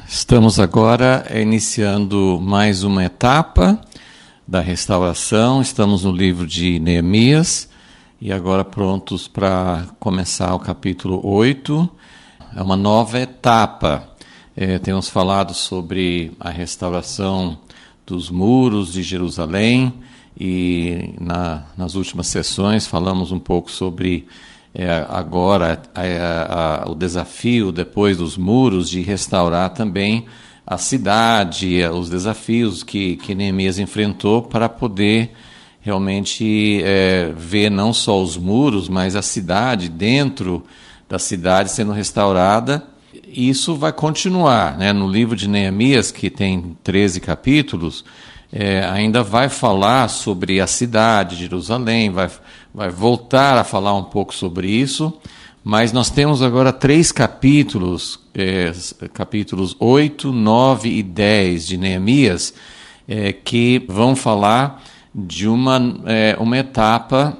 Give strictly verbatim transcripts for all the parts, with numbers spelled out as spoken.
Estamos agora iniciando mais uma etapa da restauração. Estamos no livro de Neemias e agora prontos para começar o capítulo oito. É uma nova etapa. É, temos falado sobre a restauração dos muros de Jerusalém e na, nas últimas sessões falamos um pouco sobre É, agora a, a, a, o desafio depois dos muros de restaurar também a cidade, os desafios que, que Neemias enfrentou para poder realmente é, ver não só os muros, mas a cidade, dentro da cidade sendo restaurada. Isso vai continuar, né? No livro de Neemias, que tem treze capítulos, é, ainda vai falar sobre a cidade de Jerusalém, vai, vai voltar a falar um pouco sobre isso, mas nós temos agora três capítulos, é, capítulos oito, nove e dez de Neemias, é, que vão falar de uma, é, uma etapa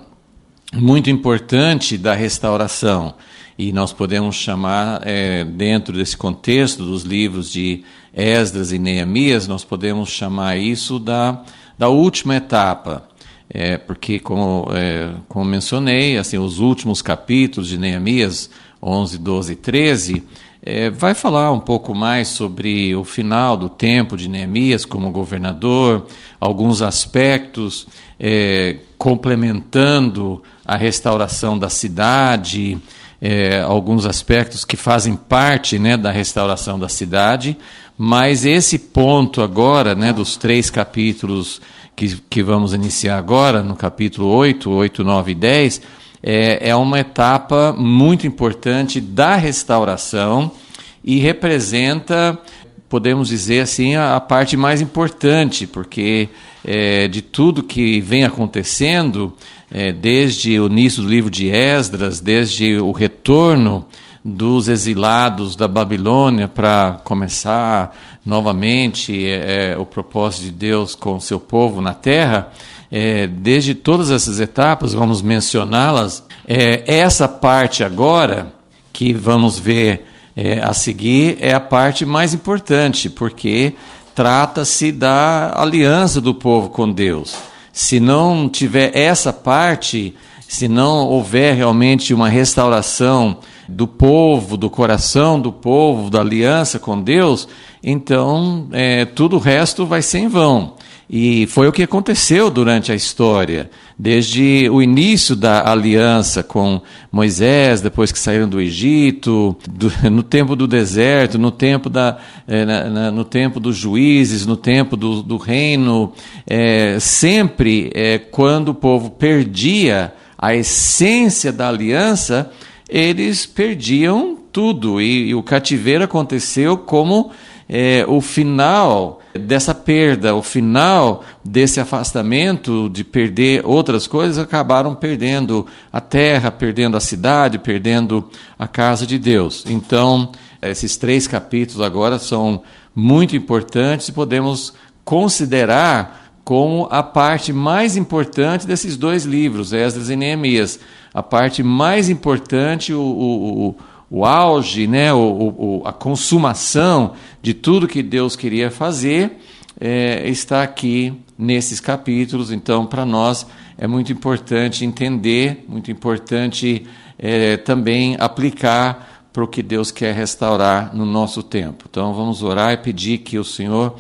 muito importante da restauração. E nós podemos chamar, é, dentro desse contexto dos livros de Esdras e Neemias, nós podemos chamar isso da, da última etapa. É, porque, como, é, como mencionei, assim, os últimos capítulos de Neemias, onze, doze e treze, é, vai falar um pouco mais sobre o final do tempo de Neemias como governador, alguns aspectos é, complementando a restauração da cidade, É, alguns aspectos que fazem parte, né, da restauração da cidade, mas esse ponto agora, né, dos três capítulos que, que vamos iniciar agora, no capítulo oito, oito, nove e dez, é, é uma etapa muito importante da restauração e representa, podemos dizer assim, a, a parte mais importante, porque é, de tudo que vem acontecendo, É, desde o início do livro de Esdras, desde o retorno dos exilados da Babilônia para começar novamente é, o propósito de Deus com o seu povo na terra, é, desde todas essas etapas, vamos mencioná-las, é, essa parte agora que vamos ver é, a seguir é a parte mais importante, porque trata-se da aliança do povo com Deus. Se não tiver essa parte, se não houver realmente uma restauração do povo, do coração do povo, da aliança com Deus, então é, tudo o resto vai ser em vão. E foi o que aconteceu durante a história, desde o início da aliança com Moisés, depois que saíram do Egito, do, no tempo do deserto, no tempo, da, é, na, na, no tempo dos juízes, no tempo do, do reino, é, sempre é, quando o povo perdia a essência da aliança, eles perdiam tudo, e, e o cativeiro aconteceu como é, o final dessa perda, o final desse afastamento, de perder outras coisas, acabaram perdendo a terra, perdendo a cidade, perdendo a casa de Deus. Então, esses três capítulos agora são muito importantes e podemos considerar como a parte mais importante desses dois livros, Esdras e Neemias. A parte mais importante, o, o, o o auge, né, o, o, a consumação de tudo que Deus queria fazer, é, está aqui nesses capítulos. Então, para nós é muito importante entender, muito importante é, também aplicar para o que Deus quer restaurar no nosso tempo. Então, vamos orar e pedir que o Senhor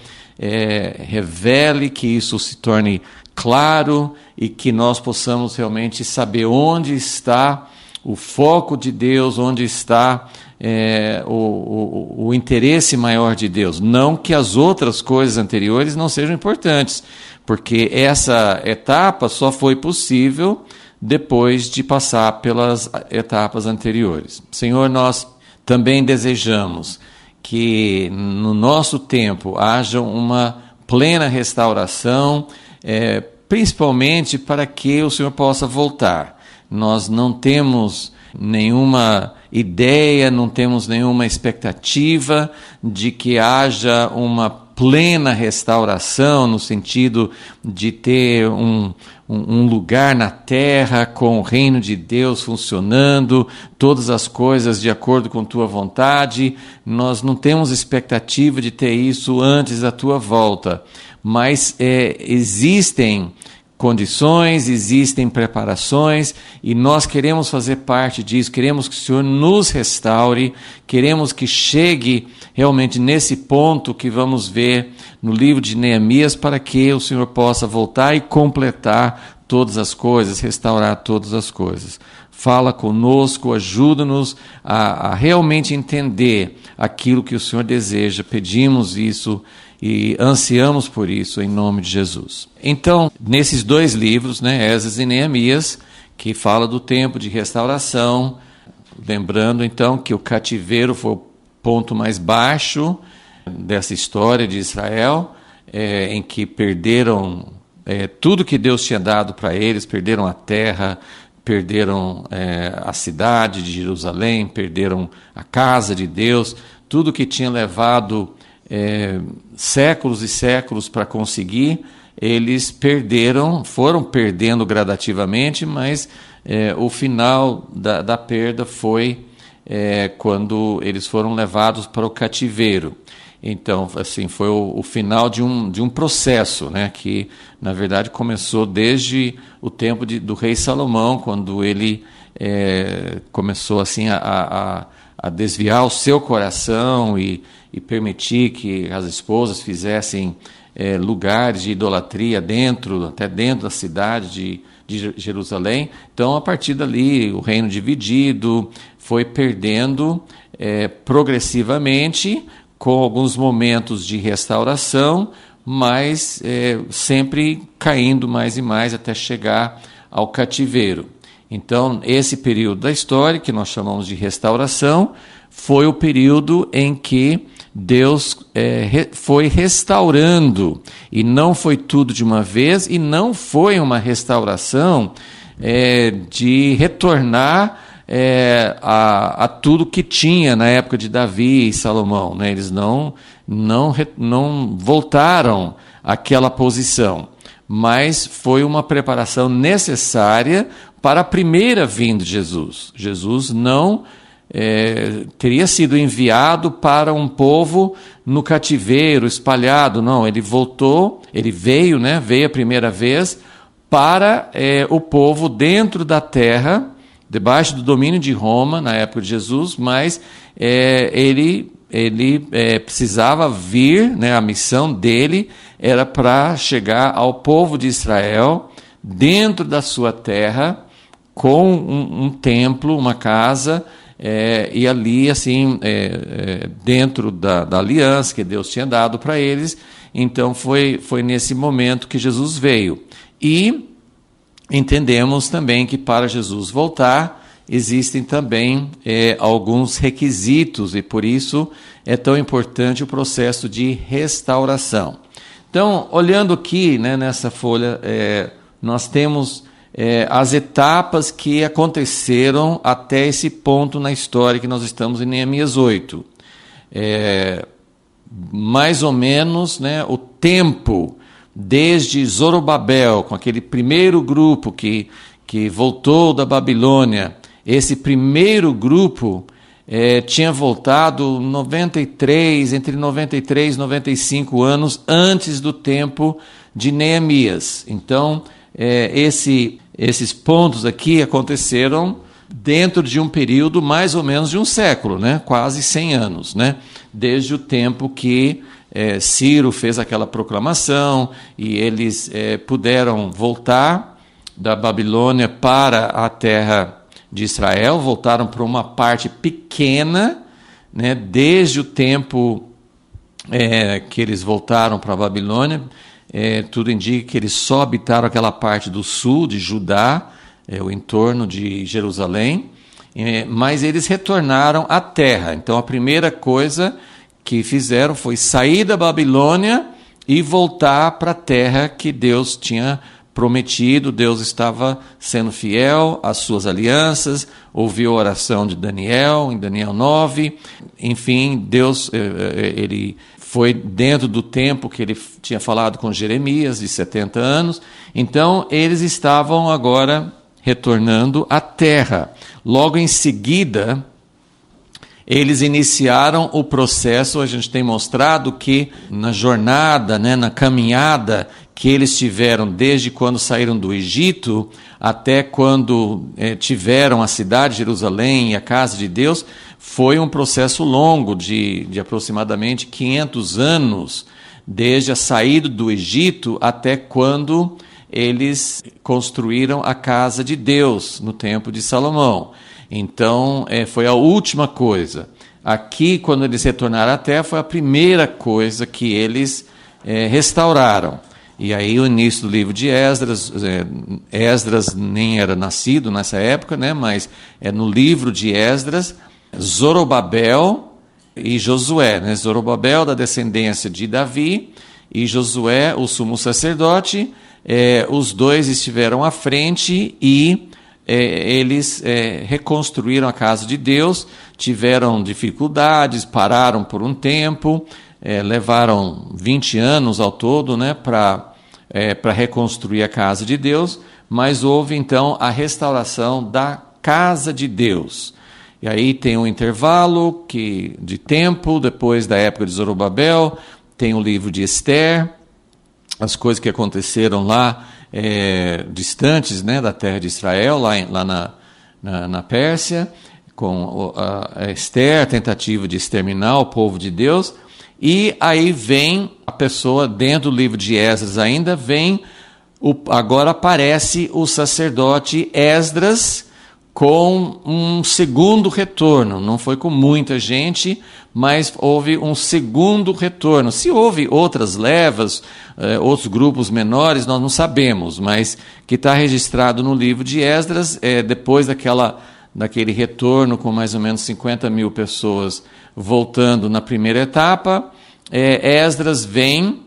é, revele, que isso se torne claro e que nós possamos realmente saber onde está o foco de Deus, onde está é, o, o, o interesse maior de Deus. Não que as outras coisas anteriores não sejam importantes, porque essa etapa só foi possível depois de passar pelas etapas anteriores. Senhor, nós também desejamos que no nosso tempo haja uma plena restauração, é, principalmente para que o Senhor possa voltar. Nós não temos nenhuma ideia, não temos nenhuma expectativa de que haja uma plena restauração, no sentido de ter um, um lugar na terra com o reino de Deus funcionando, todas as coisas de acordo com tua vontade. Nós não temos expectativa de ter isso antes da tua volta, mas é, existem condições, existem preparações, e nós queremos fazer parte disso, queremos que o Senhor nos restaure, queremos que chegue realmente nesse ponto que vamos ver no livro de Neemias, para que o Senhor possa voltar e completar todas as coisas, restaurar todas as coisas. Fala conosco, ajuda-nos a, a realmente entender aquilo que o Senhor deseja. Pedimos isso e ansiamos por isso em nome de Jesus. Então, nesses dois livros, né, Esdras e Neemias, que fala do tempo de restauração, lembrando então que o cativeiro foi o ponto mais baixo dessa história de Israel, é, em que perderam é, tudo que Deus tinha dado para eles, perderam a terra, perderam é, a cidade de Jerusalém, perderam a casa de Deus, tudo que tinha levado É, séculos e séculos para conseguir, eles perderam, foram perdendo gradativamente, mas é, o final da, da perda foi é, quando eles foram levados para o cativeiro. Então, assim, foi o, o final de um, de um processo, né, que, na verdade, começou desde o tempo de, do rei Salomão, quando ele é, começou assim, a, a, a desviar o seu coração e e permitir que as esposas fizessem é, lugares de idolatria dentro, até dentro da cidade de, de Jerusalém. Então, a partir dali, o reino dividido foi perdendo é, progressivamente, com alguns momentos de restauração, mas é, sempre caindo mais e mais até chegar ao cativeiro. Então, esse período da história, que nós chamamos de restauração, foi o período em que Deus é, re, foi restaurando, e não foi tudo de uma vez, e não foi uma restauração é, de retornar é, a, a tudo que tinha na época de Davi e Salomão, né? Eles não, não, não voltaram àquela posição, mas foi uma preparação necessária para a primeira vinda de Jesus. Jesus não É, teria sido enviado para um povo no cativeiro, espalhado. Não, ele voltou, ele veio, né, veio a primeira vez para é, o povo dentro da terra, debaixo do domínio de Roma, na época de Jesus, mas é, ele, ele é, precisava vir, né, a missão dele era para chegar ao povo de Israel, dentro da sua terra, com um, um templo, uma casa, É, e ali, assim, é, é, dentro da, da aliança que Deus tinha dado para eles, então foi, foi nesse momento que Jesus veio. E entendemos também que para Jesus voltar, existem também é, alguns requisitos, e por isso é tão importante o processo de restauração. Então, olhando aqui, né, nessa folha, é, nós temos É, as etapas que aconteceram até esse ponto na história que nós estamos em Neemias oito. É, mais ou menos, né, o tempo desde Zorobabel, com aquele primeiro grupo que, que voltou da Babilônia. Esse primeiro grupo é, tinha voltado noventa e três, entre noventa e três e noventa e cinco anos antes do tempo de Neemias. Então, É, esse, esses pontos aqui aconteceram dentro de um período mais ou menos de um século, né? Quase cem anos, né? Desde o tempo que é, Ciro fez aquela proclamação e eles é, puderam voltar da Babilônia para a terra de Israel, voltaram para uma parte pequena, né? Desde o tempo é, que eles voltaram para a Babilônia. É, tudo indica que eles só habitaram aquela parte do sul de Judá, é, o entorno de Jerusalém, é, mas eles retornaram à terra. Então a primeira coisa que fizeram foi sair da Babilônia e voltar para a terra que Deus tinha prometido, Deus estava sendo fiel às suas alianças, ouviu a oração de Daniel, em Daniel nove, enfim, Deus, ele foi dentro do tempo que ele tinha falado com Jeremias, de setenta anos, então eles estavam agora retornando à terra. Logo em seguida, eles iniciaram o processo, a gente tem mostrado que na jornada, né, na caminhada que eles tiveram desde quando saíram do Egito até quando eh, tiveram a cidade de Jerusalém e a casa de Deus, foi um processo longo de, de aproximadamente quinhentos anos, desde a saída do Egito até quando eles construíram a casa de Deus no tempo de Salomão. Então, é, foi a última coisa. Aqui, quando eles retornaram à terra, foi a primeira coisa que eles é, restauraram. E aí, o início do livro de Esdras, é, Esdras nem era nascido nessa época, né, mas é no livro de Esdras, Zorobabel e Josué. Né, Zorobabel, da descendência de Davi, e Josué, o sumo sacerdote, é, os dois estiveram à frente e É, eles é, reconstruíram a casa de Deus, tiveram dificuldades, pararam por um tempo, é, levaram vinte anos ao todo, né, para é, para reconstruir a casa de Deus, mas houve então a restauração da casa de Deus. E aí tem um intervalo que, de tempo, depois da época de Zorobabel, tem o livro de Esther, as coisas que aconteceram lá, É, distantes, né, da terra de Israel, lá, em, lá na, na, na Pérsia, com a, a Esther, a tentativa de exterminar o povo de Deus, e aí vem a pessoa, dentro do livro de Esdras ainda, vem, o, agora aparece o sacerdote Esdras com um segundo retorno, não foi com muita gente, mas houve um segundo retorno. Se houve outras levas, eh, outros grupos menores, nós não sabemos, mas que está registrado no livro de Esdras, eh, depois daquela, daquele retorno com mais ou menos cinquenta mil pessoas voltando na primeira etapa, eh, Esdras vem,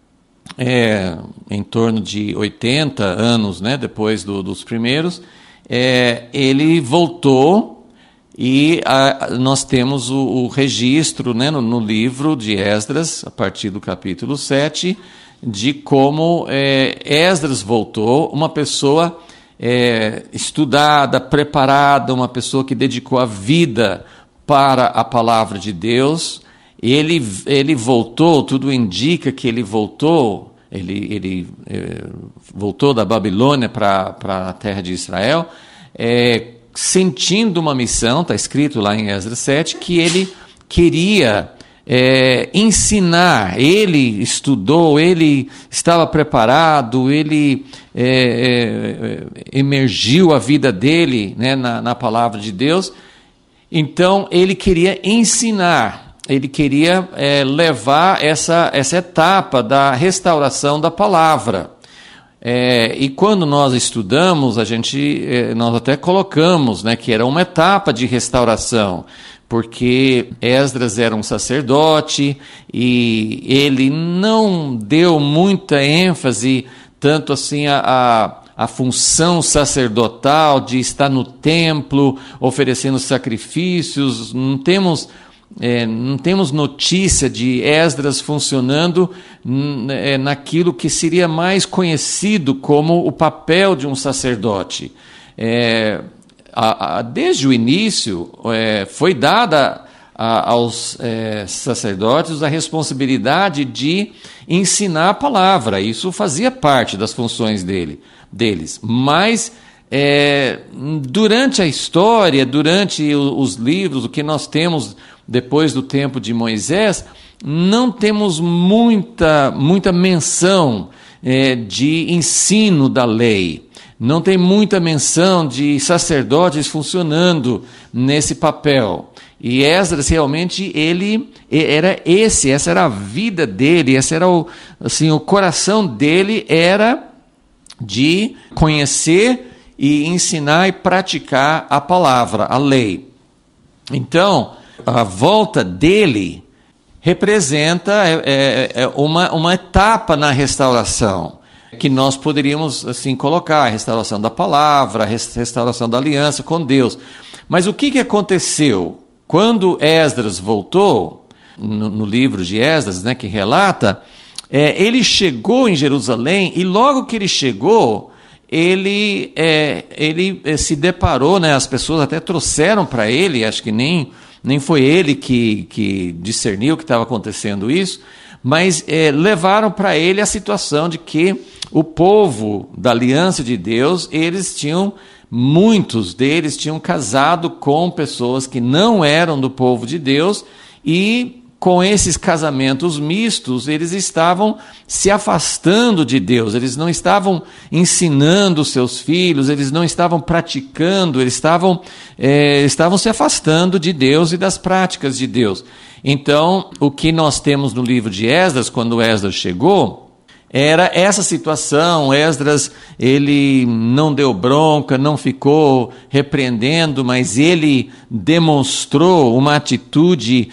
eh, em torno de oitenta anos, né, depois do, dos primeiros, eh, ele voltou. E a, nós temos o, o registro, né, no, no livro de Esdras, a partir do capítulo sete, de como é, Esdras voltou, uma pessoa é, estudada, preparada, uma pessoa que dedicou a vida para a palavra de Deus. Ele, ele voltou, tudo indica que ele voltou, ele, ele é, voltou da Babilônia para a terra de Israel, é, sentindo uma missão, está escrito lá em Esdras sete, que ele queria é, ensinar, ele estudou, ele estava preparado, ele é, é, emergiu a vida dele, né, na, na palavra de Deus, então ele queria ensinar, ele queria é, levar essa, essa etapa da restauração da palavra. É, e quando nós estudamos, a gente, é, nós até colocamos, né, que era uma etapa de restauração, porque Esdras era um sacerdote e ele não deu muita ênfase, tanto assim, a, a, a função sacerdotal de estar no templo, oferecendo sacrifícios. Não temos... É, não temos notícia de Esdras funcionando é, naquilo que seria mais conhecido como o papel de um sacerdote. É, a, a, desde o início, é, foi dada a, aos é, sacerdotes a responsabilidade de ensinar a palavra. Isso fazia parte das funções dele, deles. Mas... É, durante a história, durante os livros, o que nós temos depois do tempo de Moisés, não temos muita, muita menção é, de ensino da lei. Não tem muita menção de sacerdotes funcionando nesse papel. E Esdras realmente, ele era esse, essa era a vida dele, esse era o, assim, o coração dele era de conhecer e ensinar e praticar a palavra, a lei. Então, a volta dele representa é, é, uma, uma etapa na restauração. que nós poderíamos assim colocar: a restauração da palavra, a restauração da aliança com Deus. Mas o que, que aconteceu? Quando Esdras voltou, no, no livro de Esdras, né, que relata, é, ele chegou em Jerusalém, e logo que ele chegou, ele, é, ele é, se deparou, né, as pessoas até trouxeram para ele, acho que nem, nem foi ele que, que discerniu que estava acontecendo isso, mas é, levaram para ele a situação de que o povo da aliança de Deus, eles tinham, muitos deles tinham casado com pessoas que não eram do povo de Deus, e com esses casamentos mistos, eles estavam se afastando de Deus, eles não estavam ensinando seus filhos, eles não estavam praticando, eles estavam, é, estavam se afastando de Deus e das práticas de Deus. Então, o que nós temos no livro de Esdras, quando Esdras chegou, era essa situação. Esdras, ele não deu bronca, não ficou repreendendo, mas ele demonstrou uma atitude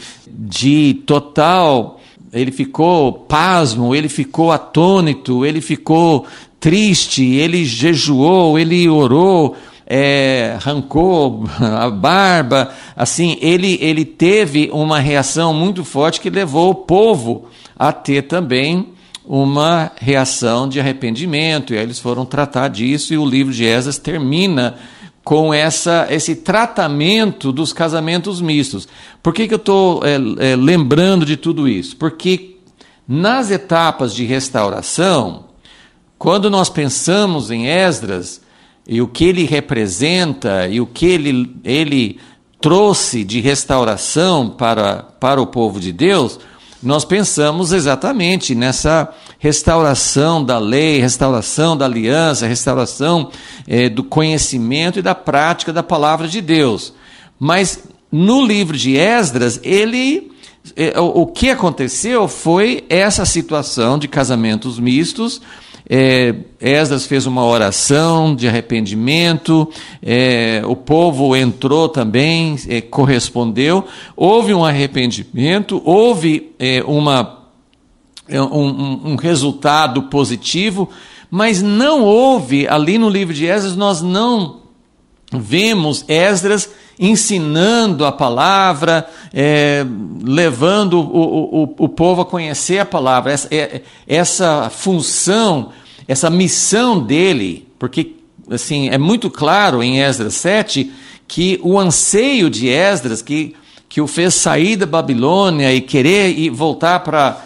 de total, ele ficou pasmo, ele ficou atônito, ele ficou triste, ele jejuou, ele orou, é, arrancou a barba, assim, ele, ele teve uma reação muito forte que levou o povo a ter também uma reação de arrependimento, e aí eles foram tratar disso, e o livro de Esdras termina com essa, esse tratamento dos casamentos mistos. Por que, que eu estou é, é, lembrando de tudo isso? Porque nas etapas de restauração, quando nós pensamos em Esdras, e o que ele representa, e o que ele, ele trouxe de restauração para, para o povo de Deus, nós pensamos exatamente nessa restauração da lei, restauração da aliança, restauração é, do conhecimento e da prática da palavra de Deus. Mas no livro de Esdras, ele, é, o, o que aconteceu foi essa situação de casamentos mistos. É, Esdras fez uma oração de arrependimento, é, o povo entrou também, é, correspondeu, houve um arrependimento, houve é, uma, um, um resultado positivo, mas não houve, ali no livro de Esdras, nós não vemos Esdras ensinando a palavra, é, levando o, o, o povo a conhecer a palavra. Essa, essa função, essa missão dele, porque assim, é muito claro em Esdras sete que o anseio de Esdras, que, que o fez sair da Babilônia e querer ir voltar para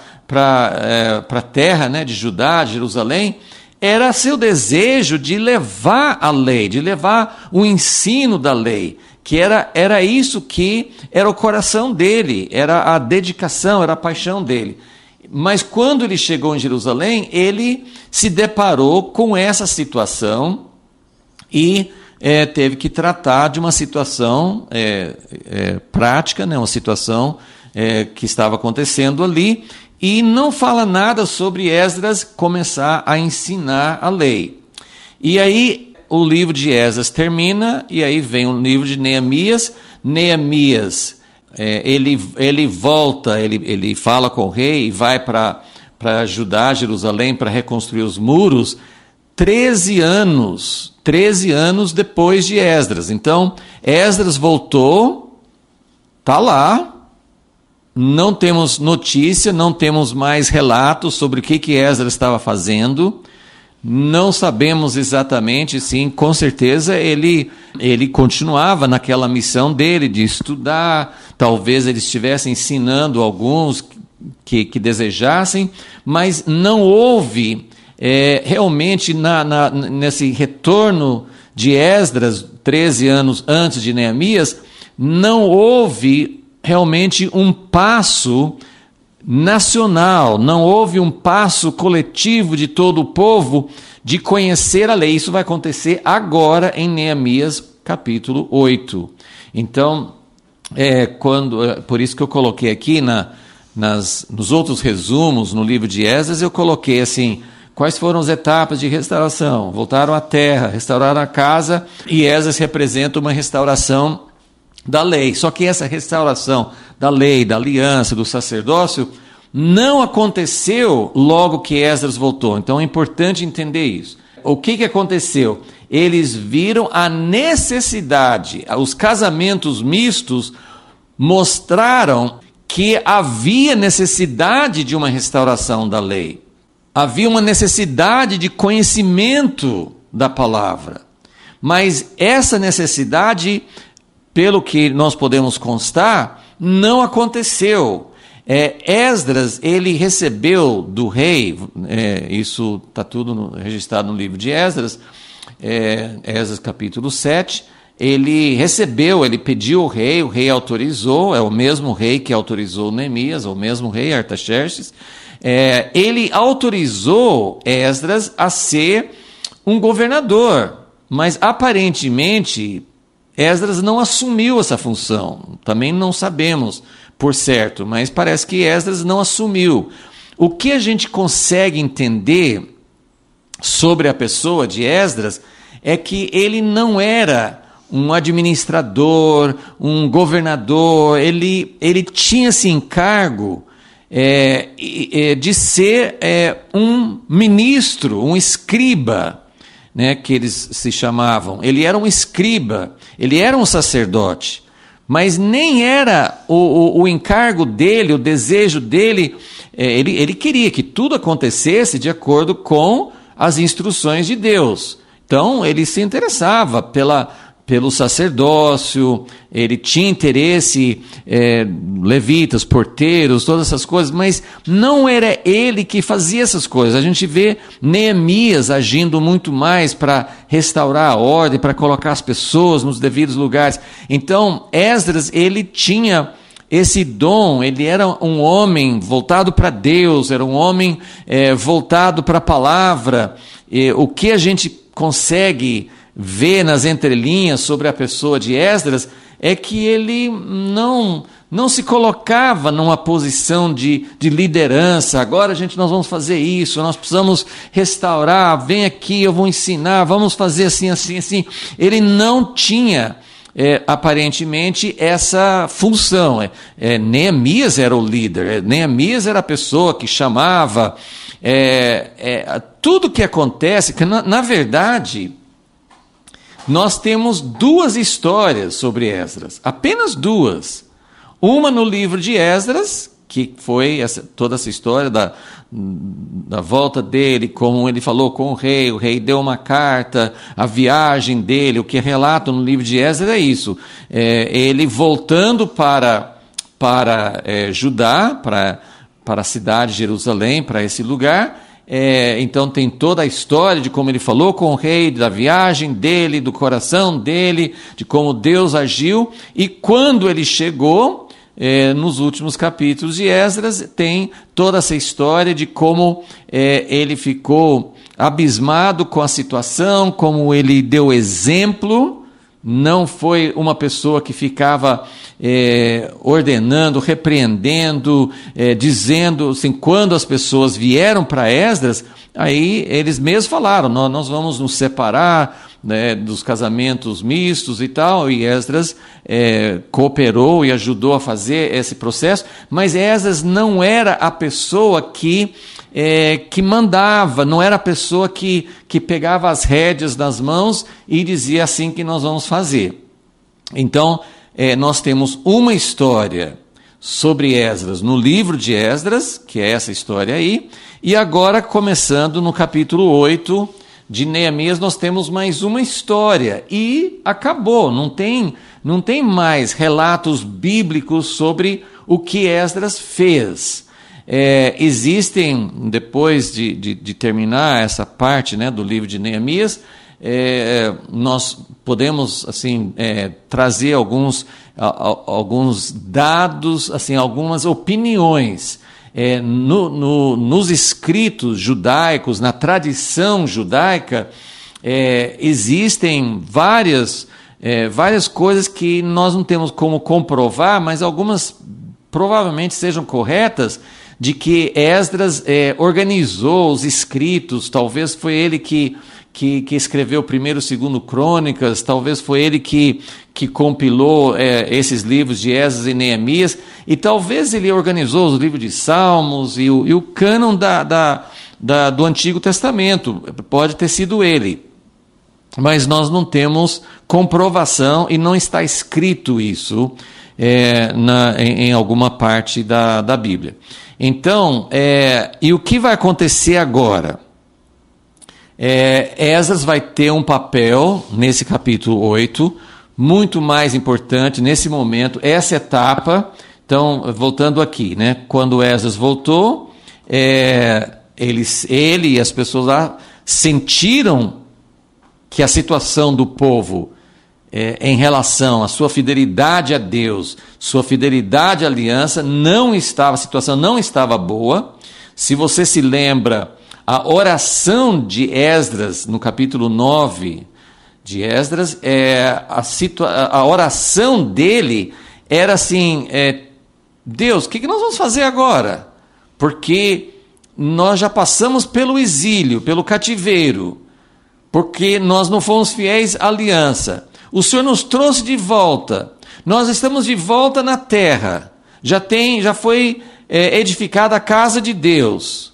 é, a terra, né, de Judá, de Jerusalém, era seu desejo de levar a lei, de levar o ensino da lei, que era, era isso que era o coração dele, era a dedicação, era a paixão dele. Mas quando ele chegou em Jerusalém, ele se deparou com essa situação e é, teve que tratar de uma situação é, é, prática, né, uma situação é, que estava acontecendo ali, e não fala nada sobre Esdras começar a ensinar a lei. E aí o livro de Esdras termina, e aí vem o livro de Neemias. Neemias, é, ele, ele volta, ele, ele fala com o rei e vai para Judá, Jerusalém, para reconstruir os muros, treze anos, treze anos depois de Esdras. Então, Esdras voltou, está lá, não temos notícia, não temos mais relatos sobre o que, que Esdras estava fazendo, não sabemos exatamente, sim, com certeza ele, ele continuava naquela missão dele de estudar, talvez ele estivesse ensinando alguns que, que desejassem, mas não houve é, realmente na, na, nesse retorno de Esdras, treze anos antes de Neemias, não houve realmente um passo nacional, não houve um passo coletivo de todo o povo de conhecer a lei. Isso vai acontecer agora em Neemias capítulo oito. Então, é, quando, é, por isso que eu coloquei aqui na, nas, nos outros resumos no livro de Esdras, eu coloquei assim, quais foram as etapas de restauração? Voltaram à terra, restauraram a casa, e Esdras representa uma restauração da lei. Só que essa restauração da lei, da aliança, do sacerdócio, não aconteceu logo que Esdras voltou. Então é importante entender isso. O que, que aconteceu? Eles viram a necessidade, os casamentos mistos mostraram que havia necessidade de uma restauração da lei. Havia uma necessidade de conhecimento da palavra. Mas essa necessidade, pelo que nós podemos constar, não aconteceu. É, Esdras, ele recebeu do rei, é, isso está tudo no, registrado no livro de Esdras, é, Esdras capítulo sete, ele recebeu, ele pediu ao rei, o rei autorizou, é o mesmo rei que autorizou Neemias, é o mesmo rei, Artaxerxes, é, ele autorizou Esdras a ser um governador, mas aparentemente Esdras não assumiu essa função, também não sabemos por certo, mas parece que Esdras não assumiu. O que a gente consegue entender sobre a pessoa de Esdras é que ele não era um administrador, um governador, ele, ele tinha esse encargo é, é, de ser é, um ministro, um escriba, né, que eles se chamavam. Ele era um escriba, ele era um sacerdote, mas nem era o, o, o encargo dele, o desejo dele, é, ele, ele queria que tudo acontecesse de acordo com as instruções de Deus. Então, ele se interessava pela, pelo sacerdócio, ele tinha interesse, é, levitas, porteiros, todas essas coisas, mas não era ele que fazia essas coisas. A gente vê Neemias agindo muito mais para restaurar a ordem, para colocar as pessoas nos devidos lugares. Então, Esdras, ele tinha esse dom, ele era um homem voltado para Deus, era um homem é, voltado para a palavra. E o que a gente consegue ver nas entrelinhas sobre a pessoa de Esdras é que ele não, não se colocava numa posição de, de liderança. Agora, gente, nós vamos fazer isso, nós precisamos restaurar, vem aqui, eu vou ensinar, vamos fazer assim, assim, assim. Ele não tinha, é, aparentemente, essa função. É, é, Neemias era o líder, é, Neemias era a pessoa que chamava. É, é, tudo que acontece, que na, na verdade, nós temos duas histórias sobre Esdras, apenas duas. Uma no livro de Esdras, que foi essa, toda essa história da, da volta dele, como ele falou com o rei, o rei deu uma carta, a viagem dele, o que relata no livro de Esdras é isso, é, ele voltando para, para é, Judá, para, para a cidade de Jerusalém, para esse lugar. É, então tem toda a história de como ele falou com o rei, da viagem dele, do coração dele, de como Deus agiu, e quando ele chegou, é, nos últimos capítulos de Esdras, tem toda essa história de como é, ele ficou abismado com a situação, como ele deu exemplo. Não foi uma pessoa que ficava é, ordenando, repreendendo, é, dizendo, assim, quando as pessoas vieram para Esdras, aí eles mesmos falaram, nós, nós vamos nos separar, né, dos casamentos mistos e tal, e Esdras é, cooperou e ajudou a fazer esse processo, mas Esdras não era a pessoa que É, que mandava, não era a pessoa que, que pegava as rédeas nas mãos e dizia assim que nós vamos fazer. Então, é, nós temos uma história sobre Esdras no livro de Esdras, que é essa história aí, e agora, começando no capítulo oito de Neemias, nós temos mais uma história, e acabou, não tem, não tem mais relatos bíblicos sobre o que Esdras fez. É, existem, depois de, de, de terminar essa parte, né, do livro de Neemias, é, nós podemos assim, é, trazer alguns, a, a, alguns dados, assim, algumas opiniões. É, no, no, nos escritos judaicos, na tradição judaica, é, existem várias, é, várias coisas que nós não temos como comprovar, mas algumas provavelmente sejam corretas, de que Esdras é, organizou os escritos, talvez foi ele que, que, que escreveu primeiro e segundo Crônicas, talvez foi ele que, que compilou é, esses livros de Esdras e Neemias, e talvez ele organizou os livros de Salmos e o, e o cânon da, da, da, do Antigo Testamento, pode ter sido ele. Mas nós não temos comprovação e não está escrito isso é, na, em, em alguma parte da, da Bíblia. Então, é, e o que vai acontecer agora? É, Esdras vai ter um papel, nesse capítulo oito, muito mais importante nesse momento, essa etapa. Então, voltando aqui, né, quando Esdras voltou, é, eles, ele e as pessoas lá sentiram que a situação do povo é, em relação à sua fidelidade a Deus, sua fidelidade à aliança, não estava, a situação não estava boa. Se você se lembra, a oração de Esdras, no capítulo nove de Esdras, é, a, situa- a oração dele era assim, é, Deus, o que, que nós vamos fazer agora? Porque nós já passamos pelo exílio, pelo cativeiro, porque nós não fomos fiéis à aliança. O Senhor nos trouxe de volta. Nós estamos de volta na terra. Já tem, já foi é, edificada a casa de Deus.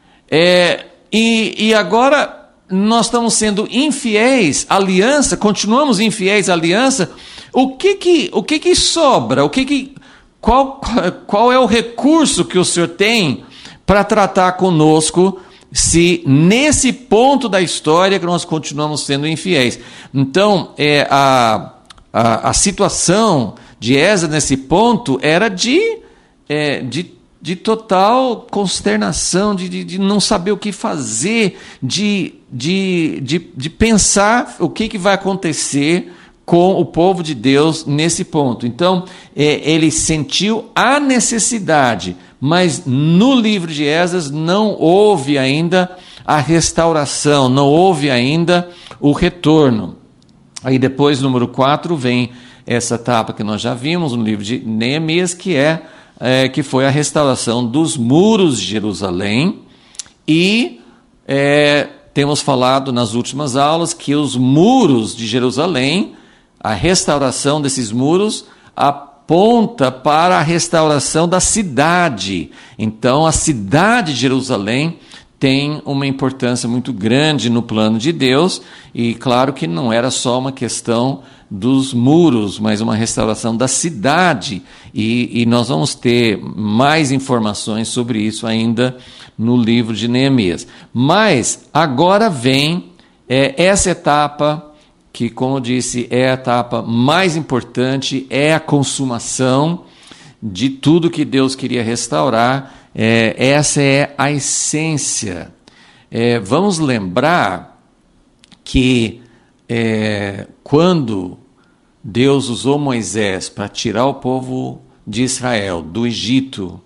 É, e, e agora nós estamos sendo infiéis à aliança, continuamos infiéis à aliança. O que que, o que, que sobra? O que que, qual, qual é o recurso que o Senhor tem para tratar conosco, se nesse ponto da história que nós continuamos sendo infiéis? Então, é, a, a, a situação de Esdras nesse ponto era de, é, de, de total consternação, de, de, de não saber o que fazer, de, de, de, de pensar o que, que vai acontecer com o povo de Deus nesse ponto. Então, é, ele sentiu a necessidade, mas no livro de Esdras não houve ainda a restauração, não houve ainda o retorno. Aí depois, número quatro, vem essa etapa que nós já vimos no livro de Neemias, que, é, é, que foi a restauração dos muros de Jerusalém. E é, temos falado nas últimas aulas que os muros de Jerusalém, a restauração desses muros, aponta para a restauração da cidade. Então, a cidade de Jerusalém tem uma importância muito grande no plano de Deus, e claro que não era só uma questão dos muros, mas uma restauração da cidade, e, e nós vamos ter mais informações sobre isso ainda no livro de Neemias. Mas agora vem é, essa etapa, que, como eu disse, é a etapa mais importante, é a consumação de tudo que Deus queria restaurar. É, essa é a essência. É, vamos lembrar que é, quando Deus usou Moisés para tirar o povo de Israel do Egito,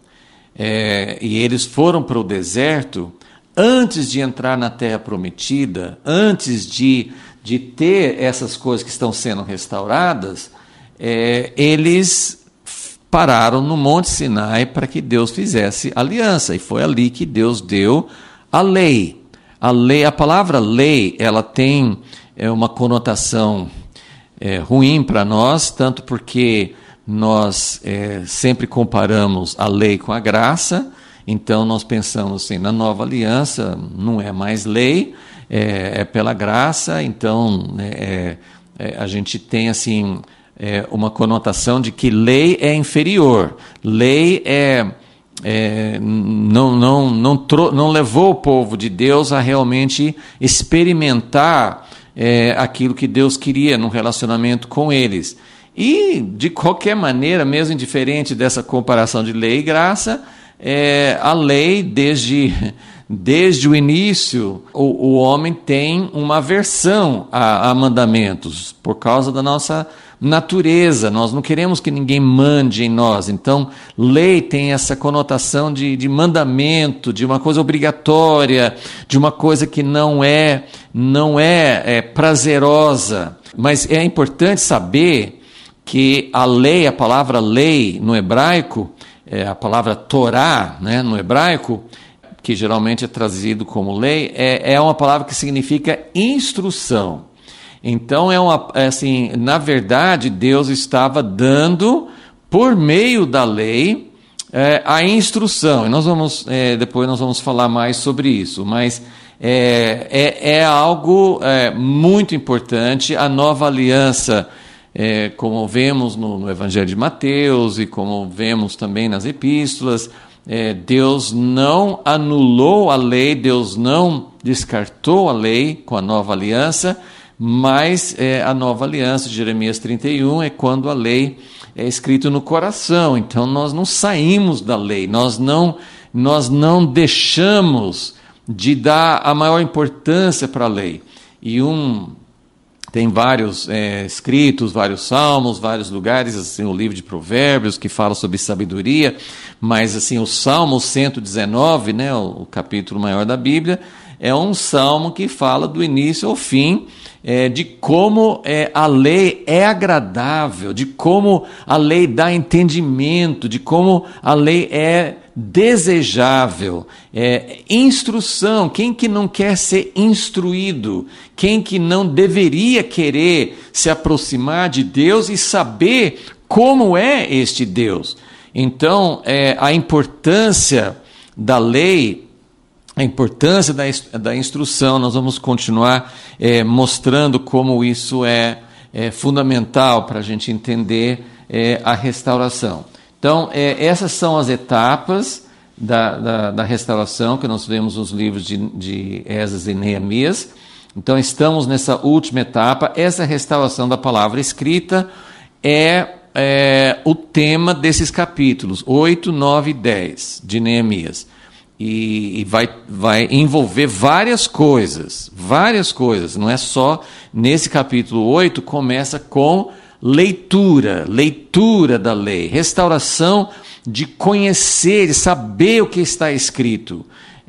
é, e eles foram para o deserto, antes de entrar na terra prometida, antes de de ter essas coisas que estão sendo restauradas, é, eles pararam no Monte Sinai para que Deus fizesse aliança, e foi ali que Deus deu a lei. A lei, a palavra lei, ela tem é, uma conotação é, ruim para nós, tanto porque nós é, sempre comparamos a lei com a graça. Então nós pensamos assim, na nova aliança não é mais lei, É, é pela graça. Então é, é, a gente tem assim, é, uma conotação de que lei é inferior, lei é, é, não, não, não, tro, não levou o povo de Deus a realmente experimentar é, aquilo que Deus queria no relacionamento com eles. E de qualquer maneira, mesmo indiferente dessa comparação de lei e graça, é, a lei desde... Desde o início, o, o homem tem uma aversão a, a mandamentos, por causa da nossa natureza. Nós não queremos que ninguém mande em nós. Então, lei tem essa conotação de, de mandamento, de uma coisa obrigatória, de uma coisa que não é, não é, é prazerosa. Mas é importante saber que a lei, a palavra lei no hebraico, é a palavra Torá, né, no hebraico, que geralmente é trazido como lei, é, é uma palavra que significa instrução. Então, é uma, é assim, na verdade, Deus estava dando, por meio da lei, é, a instrução. E nós vamos, é, depois nós vamos falar mais sobre isso, mas é, é, é algo é, muito importante. A nova aliança, É, como vemos no, no Evangelho de Mateus e como vemos também nas epístolas, é, Deus não anulou a lei, Deus não descartou a lei com a nova aliança, mas é, a nova aliança de Jeremias trinta e um é quando a lei é escrita no coração. Então nós não saímos da lei, nós não, nós não deixamos de dar a maior importância para a lei. E um... Tem vários é, escritos, vários salmos, vários lugares, assim, o livro de Provérbios que fala sobre sabedoria, mas assim, o Salmo cento e dezenove, né, o, o capítulo maior da Bíblia, é um salmo que fala do início ao fim, é, de como é, a lei é agradável, de como a lei dá entendimento, de como a lei é desejável, é, instrução. Quem que não quer ser instruído? Quem que não deveria querer se aproximar de Deus e saber como é este Deus? Então, é, a importância da lei, a importância da, da instrução, nós vamos continuar é, mostrando como isso é, é fundamental para a gente entender é, a restauração. Então, é, essas são as etapas da, da, da restauração que nós vemos nos livros de, de Esdras e Neemias. Então, estamos nessa última etapa. Essa restauração da palavra escrita é, é o tema desses capítulos, oito, nove e dez de Neemias. E, e vai, vai envolver várias coisas, várias coisas. Não é só nesse capítulo oito, começa com leitura, leitura da lei, restauração de conhecer, de saber o que está escrito.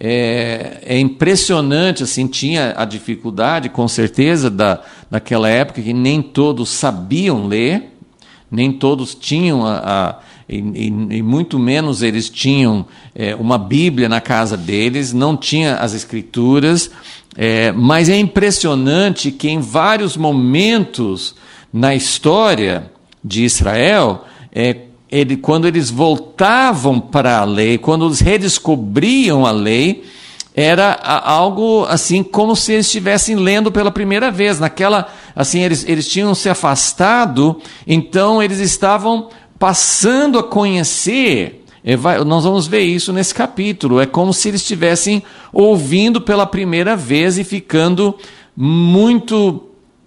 É, é impressionante, assim, tinha a dificuldade, com certeza, da, daquela época, que nem todos sabiam ler, nem todos tinham, a, a, e, e, e muito menos eles tinham é, uma Bíblia na casa deles, não tinha as Escrituras, é, mas é impressionante que em vários momentos na história de Israel, é, ele, quando eles voltavam para a lei, quando eles redescobriam a lei, era algo assim como se eles estivessem lendo pela primeira vez. Naquela, assim, eles, eles tinham se afastado, então eles estavam passando a conhecer. É, vai, nós vamos ver isso nesse capítulo. É como se eles estivessem ouvindo pela primeira vez e ficando muito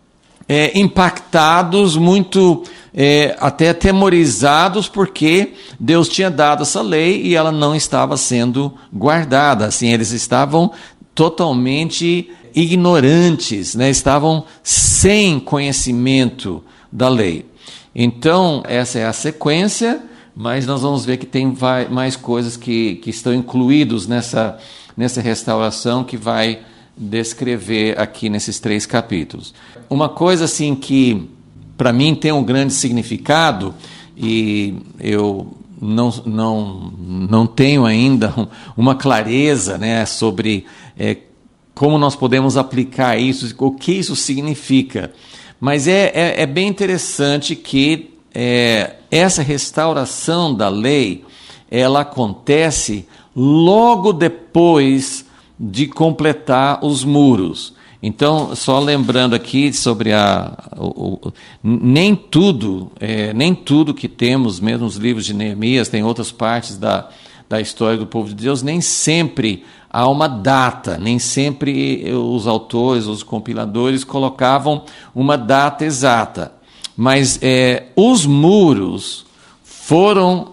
É, impactados, muito é, até atemorizados, porque Deus tinha dado essa lei e ela não estava sendo guardada. Assim, eles estavam totalmente ignorantes, né? Estavam sem conhecimento da lei. Então, essa é a sequência, mas nós vamos ver que tem vai, mais coisas que, que estão incluídos nessa, nessa restauração que vai descrever aqui nesses três capítulos. Uma coisa assim que para mim tem um grande significado, e eu não, não, não tenho ainda uma clareza, né, sobre é, como nós podemos aplicar isso, o que isso significa, mas é, é, é bem interessante que é, essa restauração da lei, ela acontece logo depois de completar os muros. Então, só lembrando aqui sobre a... O, o, nem tudo, é, nem tudo que temos, mesmo nos livros de Neemias, tem outras partes da, da história do povo de Deus, nem sempre há uma data, nem sempre os autores, os compiladores colocavam uma data exata. Mas é, os muros foram...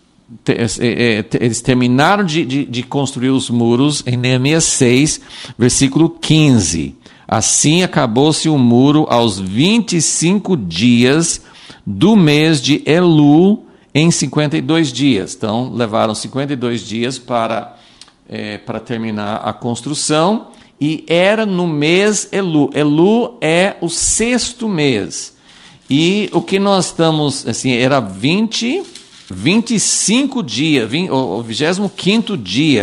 Eles terminaram de, de, de construir os muros em Neemias seis, versículo quinze. Assim acabou-se o muro aos vinte e cinco dias do mês de Elul, em cinquenta e dois dias. Então, levaram cinquenta e dois dias para, é, para terminar a construção, e era no mês Elul. Elul é o sexto mês. E o que nós estamos, assim, era vinte... vinte e cinco dias, o vigésimo quinto dia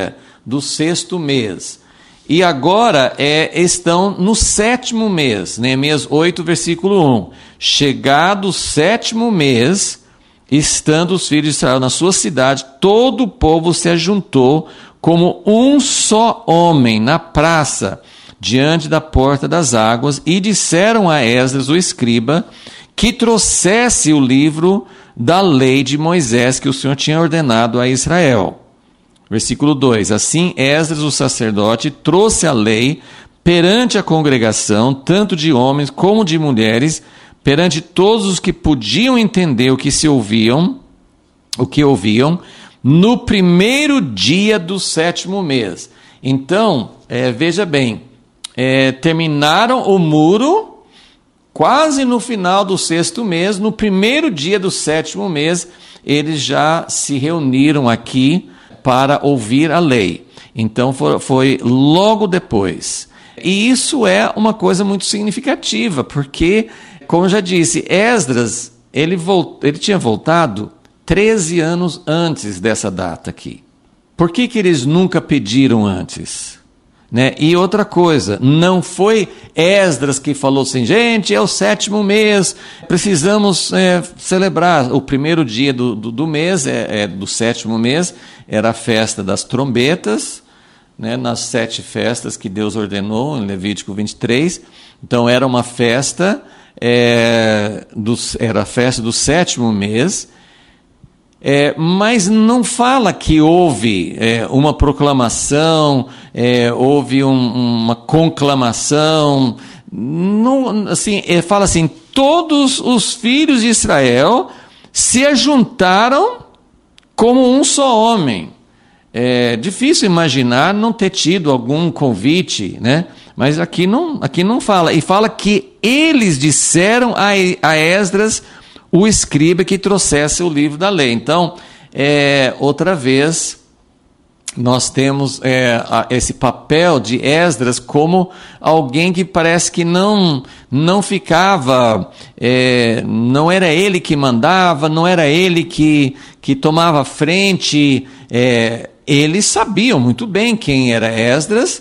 do sexto mês. E agora é, estão no sétimo mês, Neemias oito, versículo um. Chegado o sétimo mês, estando os filhos de Israel na sua cidade, todo o povo se ajuntou como um só homem na praça, diante da porta das águas, e disseram a Esdras, o escriba, que trouxesse o livro da lei de Moisés que o Senhor tinha ordenado a Israel. Versículo dois. Assim Esdras, o sacerdote, trouxe a lei perante a congregação, tanto de homens como de mulheres, perante todos os que podiam entender o que se ouviam, o que ouviam, no primeiro dia do sétimo mês. Então, é, veja bem, é, terminaram o muro quase no final do sexto mês, no primeiro dia do sétimo mês, eles já se reuniram aqui para ouvir a lei. Então foi, foi logo depois. E isso é uma coisa muito significativa, porque, como eu já disse, Esdras, ele, volt, ele tinha voltado treze anos antes dessa data aqui. Por que que eles nunca pediram antes? Né? E outra coisa, não foi Esdras que falou assim, gente, é o sétimo mês, precisamos é, celebrar. O primeiro dia do, do, do mês, é, é, do sétimo mês, era a festa das trombetas, né, nas sete festas que Deus ordenou, em Levítico vinte e três. Então era uma festa, é, do, era a festa do sétimo mês, É, mas não fala que houve é, uma proclamação, é, houve um, uma conclamação, não, assim, é, fala assim, todos os filhos de Israel se ajuntaram como um só homem. É difícil imaginar não ter tido algum convite, né? Mas aqui não, aqui não fala, e fala que eles disseram a, a Esdras, o escriba, que trouxesse o livro da lei. Então, é, outra vez, nós temos é, a, esse papel de Esdras como alguém que parece que não, não ficava, é, não era ele que mandava, não era ele que, que tomava frente. É, eles sabiam muito bem quem era Esdras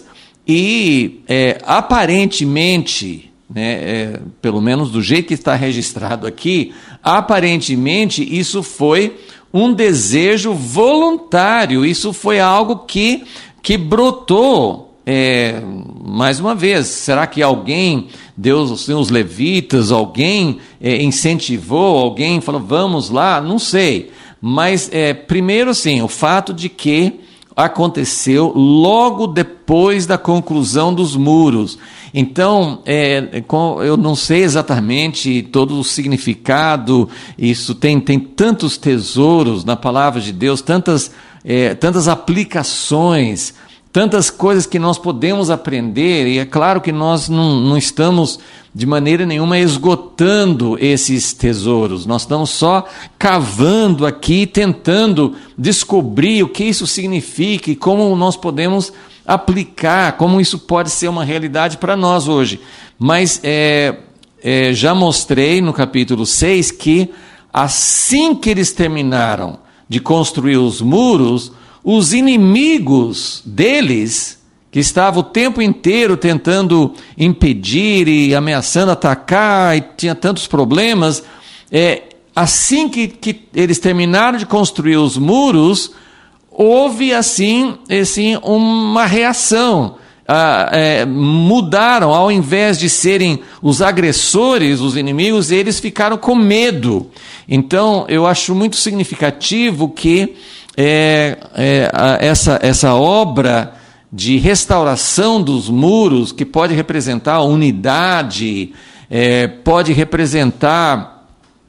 e, é, aparentemente, né, é, pelo menos do jeito que está registrado aqui, aparentemente isso foi um desejo voluntário, isso foi algo que, que brotou, é, mais uma vez, será que alguém, Deus, os levitas, alguém é, incentivou, alguém falou, vamos lá, não sei, mas é, primeiro sim, o fato de que aconteceu logo depois da conclusão dos muros. Então, é, eu não sei exatamente todo o significado, isso tem, tem tantos tesouros na palavra de Deus, tantas, é, tantas aplicações, tantas coisas que nós podemos aprender, e é claro que nós não, não estamos de maneira nenhuma esgotando esses tesouros, nós estamos só cavando aqui, tentando descobrir o que isso significa e como nós podemos aplicar, como isso pode ser uma realidade para nós hoje. Mas é, é, já mostrei no capítulo seis que assim que eles terminaram de construir os muros, os inimigos deles, que estavam o tempo inteiro tentando impedir e ameaçando atacar, e tinha tantos problemas, é, assim que, que eles terminaram de construir os muros, houve assim, assim uma reação. Ah, é, mudaram, ao invés de serem os agressores, os inimigos, eles ficaram com medo. Então, eu acho muito significativo que é, é, a, essa, essa obra de restauração dos muros, que pode representar a unidade, é, pode representar...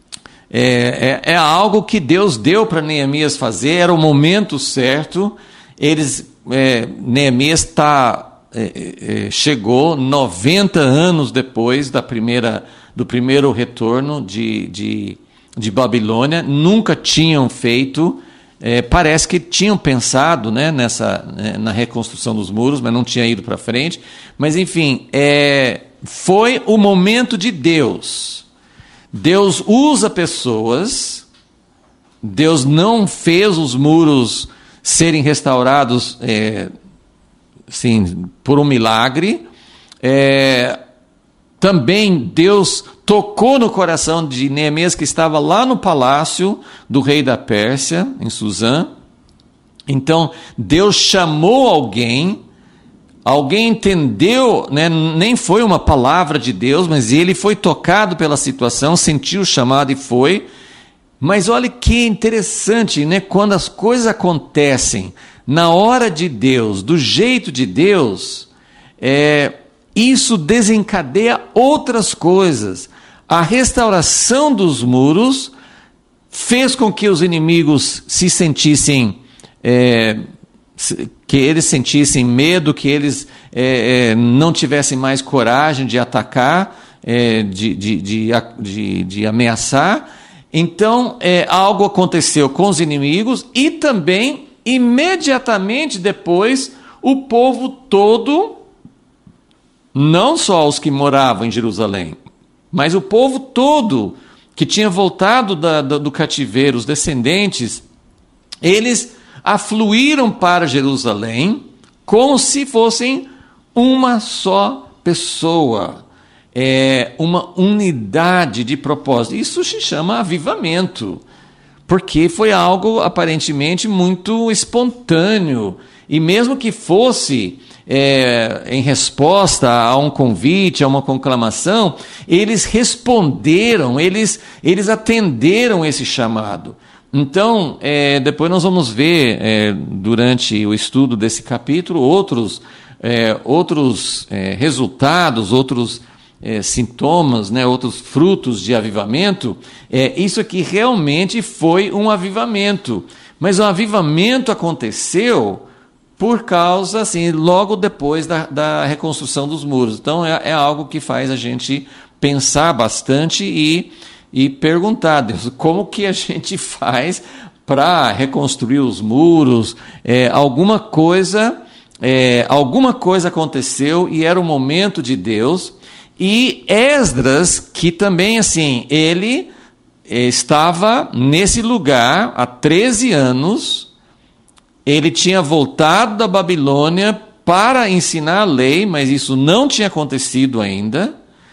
É, é, é algo que Deus deu para Neemias fazer, era o momento certo. Eles, é, Neemias tá, é, é, chegou noventa anos depois da primeira, do primeiro retorno de, de, de Babilônia, nunca tinham feito, é, parece que tinham pensado, né, nessa, né, na reconstrução dos muros, mas não tinha ido para frente. Mas enfim, é, foi o momento de Deus. Deus usa pessoas, Deus não fez os muros serem restaurados é, sim, por um milagre. É, também Deus tocou no coração de Neemias, que estava lá no palácio do rei da Pérsia, em Suzã. Então, Deus chamou alguém, alguém entendeu, né, nem foi uma palavra de Deus, mas ele foi tocado pela situação, sentiu o chamado e foi. Mas olha que interessante, né, quando as coisas acontecem na hora de Deus, do jeito de Deus, é, isso desencadeia outras coisas. A restauração dos muros fez com que os inimigos se sentissem, é, que eles sentissem medo, que eles é, é, não tivessem mais coragem de atacar, é, de, de, de, de, de ameaçar. Então, é, algo aconteceu com os inimigos e também, imediatamente depois, o povo todo, não só os que moravam em Jerusalém, mas o povo todo que tinha voltado da, da, do cativeiro, os descendentes, eles afluíram para Jerusalém como se fossem uma só pessoa, é, uma unidade de propósito. Isso se chama avivamento, porque foi algo aparentemente muito espontâneo, e mesmo que fosse é, em resposta a um convite, a uma conclamação, eles responderam, eles, eles atenderam esse chamado. Então, é, depois nós vamos ver, é, durante o estudo desse capítulo, outros, é, outros é, resultados, outros é, sintomas, né, outros frutos de avivamento. É, isso aqui realmente foi um avivamento, mas o avivamento aconteceu por causa, assim, logo depois da, da reconstrução dos muros. Então, é, é algo que faz a gente pensar bastante e, e perguntar, Deus, como que a gente faz para reconstruir os muros? É, alguma coisa, é, alguma coisa aconteceu e era o momento de Deus. E Esdras, que também, assim, ele estava nesse lugar há treze anos. Ele tinha voltado da Babilônia para ensinar a lei, mas isso não tinha acontecido ainda.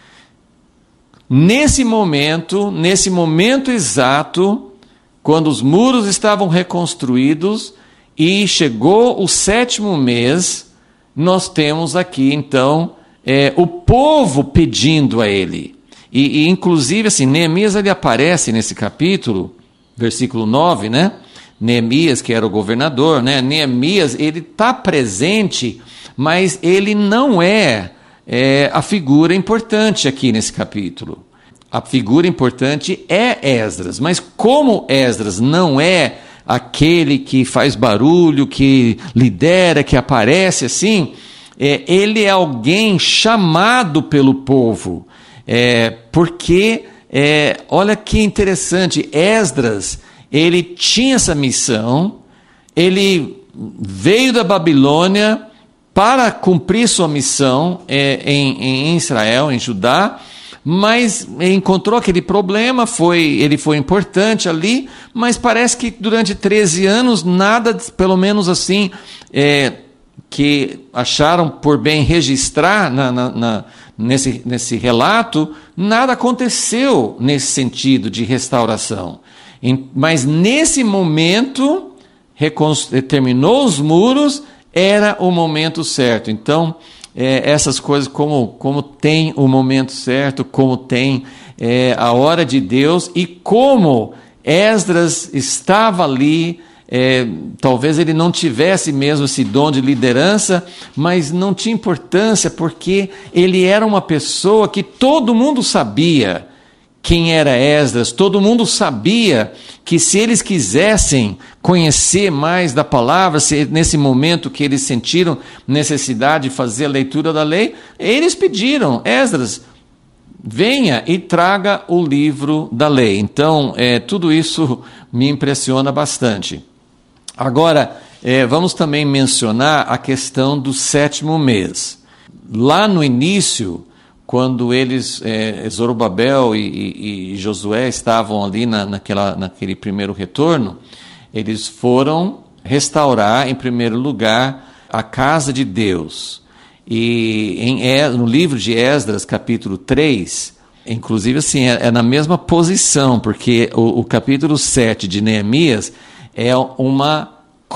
Nesse momento, nesse momento exato, quando os muros estavam reconstruídos e chegou o sétimo mês, nós temos aqui, então, é, o povo pedindo a ele. E, e inclusive, assim, Neemias ele aparece nesse capítulo, versículo nove, né? Neemias, que era o governador, né? Neemias, ele está presente, mas ele não é, é a figura importante aqui nesse capítulo. A figura importante é Esdras, mas como Esdras não é aquele que faz barulho, que lidera, que aparece assim, é, ele é alguém chamado pelo povo, é, porque, é, olha que interessante, Esdras, ele tinha essa missão, ele veio da Babilônia para cumprir sua missão é, em, em Israel, em Judá, mas encontrou aquele problema, foi, ele foi importante ali, mas parece que durante treze anos, nada, pelo menos assim, é, que acharam por bem registrar na, na, na, nesse, nesse relato, nada aconteceu nesse sentido de restauração. Mas nesse momento, terminou os muros, era o momento certo. Então, é, essas coisas, como, como tem o momento certo, como tem é, a hora de Deus, e como Esdras estava ali, é, talvez ele não tivesse mesmo esse dom de liderança, mas não tinha importância, porque ele era uma pessoa que todo mundo sabia quem era Esdras, todo mundo sabia que se eles quisessem conhecer mais da palavra, se nesse momento que eles sentiram necessidade de fazer a leitura da lei, eles pediram, Esdras, venha e traga o livro da lei. Então, é, tudo isso me impressiona bastante. Agora, é, vamos também mencionar a questão do sétimo mês. Lá no início, quando eles, é, Zorobabel e, e, e Josué estavam ali na, naquela, naquele primeiro retorno, eles foram restaurar, em primeiro lugar, a casa de Deus. E em, no livro de Esdras, capítulo três, inclusive assim, é, é na mesma posição, porque o, o capítulo sete de Neemias é uma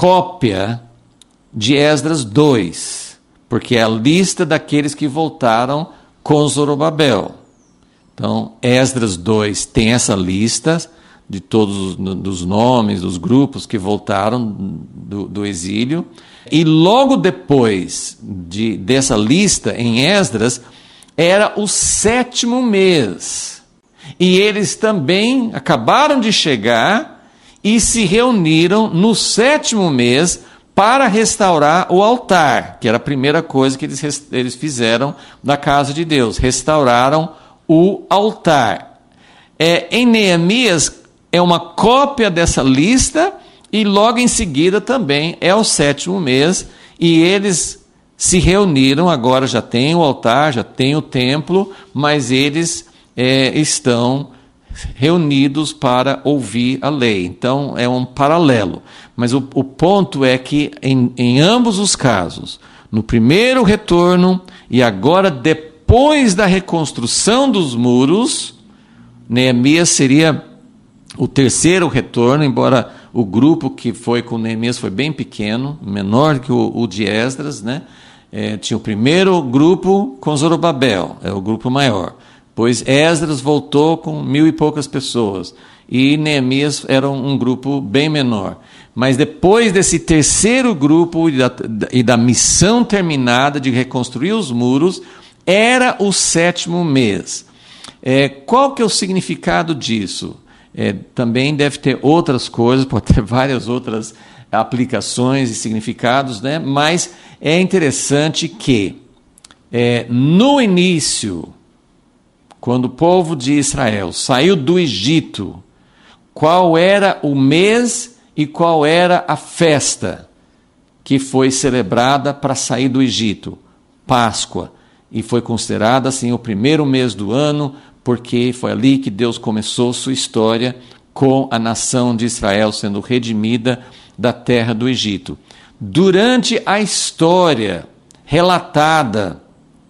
cópia de Esdras dois, porque é a lista daqueles que voltaram com Zorobabel. Então, Esdras dois tem essa lista de todos os nomes, dos grupos que voltaram do, do exílio. E logo depois de, dessa lista, em Esdras, era o sétimo mês. E eles também acabaram de chegar e se reuniram no sétimo mês para restaurar o altar, que era a primeira coisa que eles, eles fizeram na casa de Deus. Restauraram o altar. É, em Neemias, é uma cópia dessa lista, e logo em seguida também é o sétimo mês, e eles se reuniram, agora já tem o altar, já tem o templo, mas eles é, estão reunidos para ouvir a lei. Então é um paralelo. Mas o, o ponto é que em, em ambos os casos, no primeiro retorno e agora depois da reconstrução dos muros, Neemias seria o terceiro retorno, embora o grupo que foi com Neemias foi bem pequeno, menor que o, o de Esdras, né? É, tinha o primeiro grupo com Zorobabel, é o grupo maior. Pois Esdras voltou com mil e poucas pessoas, e Neemias era um, um grupo bem menor. Mas depois desse terceiro grupo e da, e da missão terminada de reconstruir os muros, era o sétimo mês. É, qual que é o significado disso? É, também deve ter outras coisas, pode ter várias outras aplicações e significados, né? Mas é interessante que é, no início, quando o povo de Israel saiu do Egito, qual era o mês e qual era a festa que foi celebrada para sair do Egito? Páscoa. E foi considerada assim o primeiro mês do ano, porque foi ali que Deus começou sua história com a nação de Israel sendo redimida da terra do Egito. Durante a história relatada,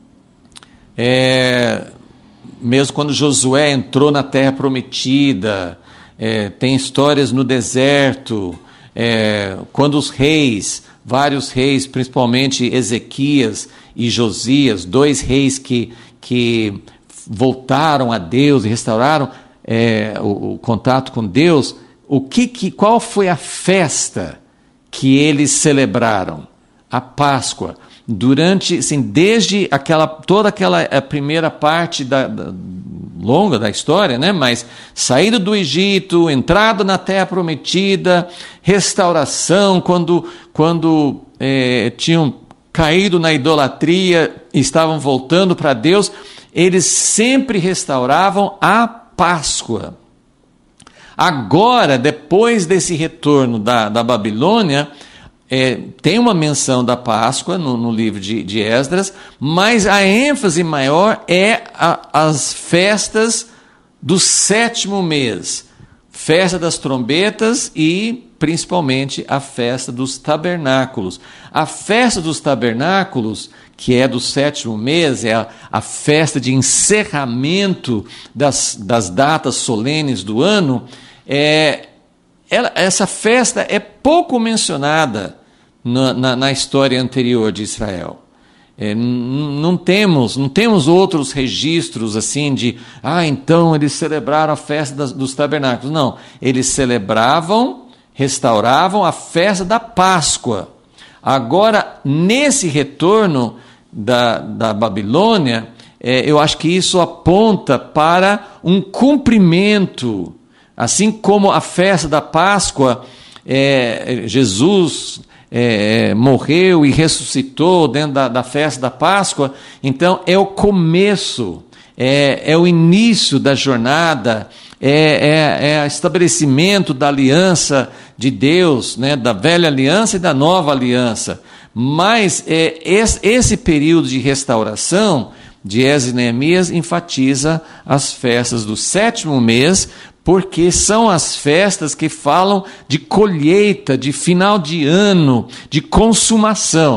é, mesmo quando Josué entrou na terra prometida, é, tem histórias no deserto, é, quando os reis, vários reis, principalmente Ezequias e Josias, dois reis que, que voltaram a Deus e restauraram é, o, o contato com Deus, o que, que, qual foi a festa que eles celebraram? A Páscoa. Durante, assim, desde aquela, toda aquela a primeira parte da, da, longa da história, né? Mas saída do Egito, entrada na Terra Prometida, restauração, quando, quando é, tinham caído na idolatria, estavam voltando para Deus, eles sempre restauravam a Páscoa. Agora, depois desse retorno da, da Babilônia, é, tem uma menção da Páscoa no, no livro de, de Esdras, mas a ênfase maior é a, as festas do sétimo mês, festa das trombetas e principalmente a festa dos tabernáculos. A festa dos tabernáculos, que é do sétimo mês, é a, a festa de encerramento das, das datas solenes do ano, é, ela, essa festa é pouco mencionada na, na, na história anterior de Israel. É, não temos, não temos outros registros assim de, ah, então eles celebraram a festa das, dos tabernáculos. Não, eles celebravam, restauravam a festa da Páscoa. Agora, nesse retorno da, da Babilônia, é, eu acho que isso aponta para um cumprimento. Assim como a festa da Páscoa, é, Jesus é, morreu e ressuscitou dentro da, da festa da Páscoa, então é o começo, é, é o início da jornada, é, é, é o estabelecimento da aliança de Deus, né, da velha aliança e da nova aliança. Mas é, esse, esse período de restauração de Esdras e Neemias enfatiza as festas do sétimo mês, porque são as festas que falam de colheita, de final de ano, de consumação.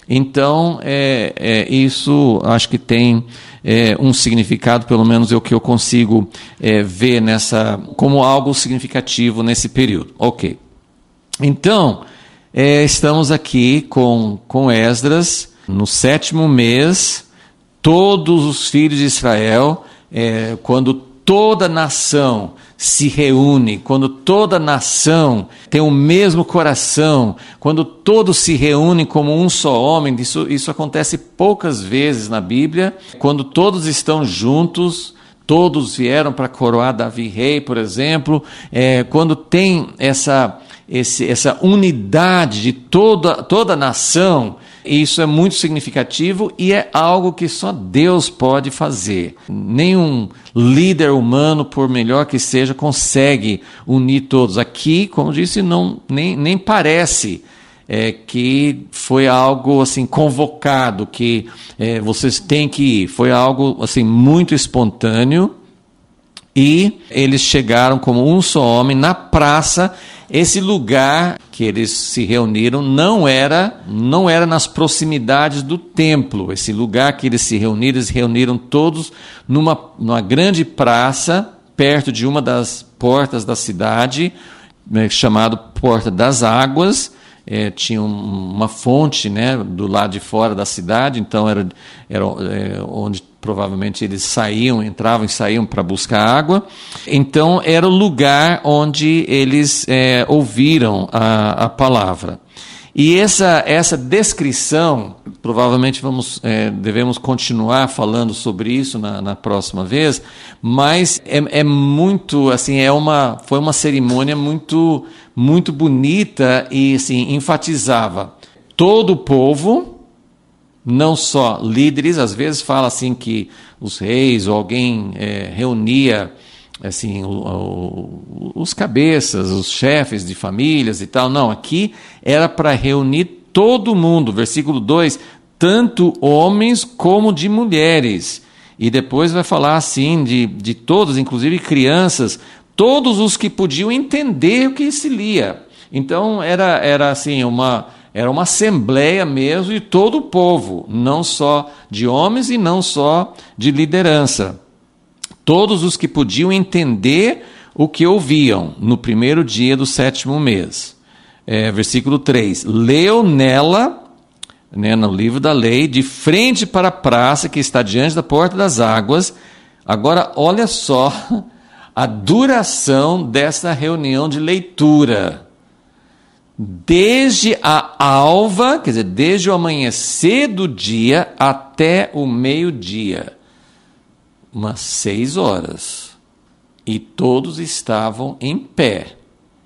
Então, é, é, isso acho que tem é, um significado, pelo menos é o que eu consigo é, ver nessa, como algo significativo nesse período. Ok. Então, é, estamos aqui com, com Esdras, no sétimo mês, todos os filhos de Israel, é, quando toda nação se reúne, quando toda nação tem o mesmo coração, quando todos se reúnem como um só homem, isso, isso acontece poucas vezes na Bíblia, quando todos estão juntos, todos vieram para coroar Davi rei, por exemplo, é, quando tem essa, esse, essa unidade de toda, toda a nação, isso é muito significativo e é algo que só Deus pode fazer. Nenhum líder humano, por melhor que seja, consegue unir todos. Aqui, como disse, não, nem, nem parece é, que foi algo assim convocado, que é, vocês têm que ir. Foi algo assim muito espontâneo e eles chegaram como um só homem na praça. Esse lugar que eles se reuniram não era, não era nas proximidades do templo. Esse lugar que eles se reuniram, eles se reuniram todos numa, numa grande praça, perto de uma das portas da cidade, né, chamada Porta das Águas. É, tinha um, uma fonte, né, do lado de fora da cidade, então era, era é, onde provavelmente eles saíam, entravam e saíam para buscar água. Então era o lugar onde eles é, ouviram a, a palavra. E essa, essa descrição, provavelmente vamos, é, devemos continuar falando sobre isso na, na próxima vez, mas é, é muito, assim, é uma, foi uma cerimônia muito, muito bonita e assim, enfatizava todo o povo, não só líderes. Às vezes fala assim que os reis ou alguém é, reunia assim, o, o, os cabeças, os chefes de famílias e tal. Não, aqui era para reunir todo mundo. Versículo dois, tanto homens como de mulheres. E depois vai falar assim de, de todos, inclusive crianças, todos os que podiam entender o que se lia. Então era, era assim, uma... Era uma assembleia mesmo de todo o povo, não só de homens e não só de liderança. Todos os que podiam entender o que ouviam no primeiro dia do sétimo mês. É, versículo três. Leu nela, né, no livro da lei, de frente para a praça que está diante da porta das águas. Agora, olha só a duração dessa reunião de leitura. Desde a alva, quer dizer, desde o amanhecer do dia até o meio-dia, umas seis horas, e todos estavam em pé,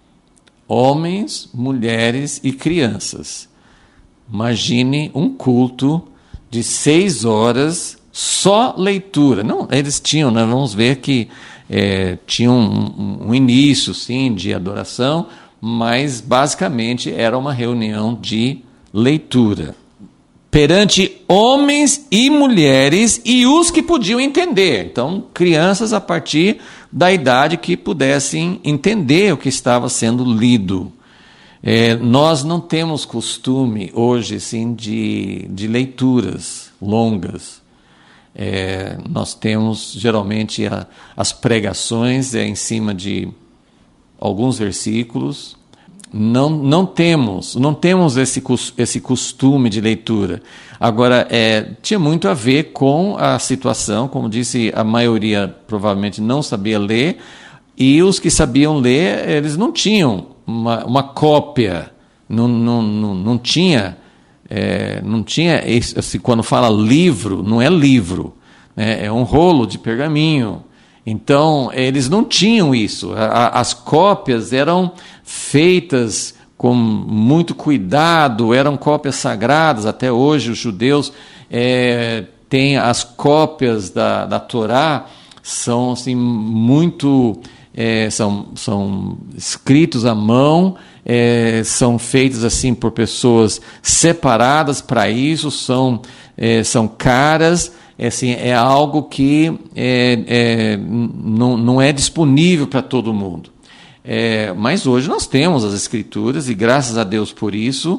homens, mulheres e crianças. Imagine um culto de seis horas, só leitura. Não, eles tinham, né, vamos ver que é, tinham um, um início, sim, de adoração, mas basicamente era uma reunião de leitura perante homens e mulheres e os que podiam entender. Então, crianças a partir da idade que pudessem entender o que estava sendo lido. É, nós não temos costume hoje assim, de, de leituras longas. É, nós temos geralmente a, as pregações é, em cima de alguns versículos. Não, não temos, não temos esse, esse costume de leitura. Agora, é, tinha muito a ver com a situação, como disse, a maioria provavelmente não sabia ler, e os que sabiam ler, eles não tinham uma, uma cópia, não, não, não, não tinha, é, não tinha esse, assim, quando fala livro, não é livro, né, é um rolo de pergaminho. Então, eles não tinham isso. As cópias eram feitas com muito cuidado, eram cópias sagradas. Até hoje, os judeus é, têm as cópias da, da Torá, são assim, muito... É, são, são escritos à mão, é, são feitos assim, por pessoas separadas para isso, são, é, são caras... É, assim, é algo que é, é, não, não é disponível para todo mundo. É, mas hoje nós temos as Escrituras, e graças a Deus por isso,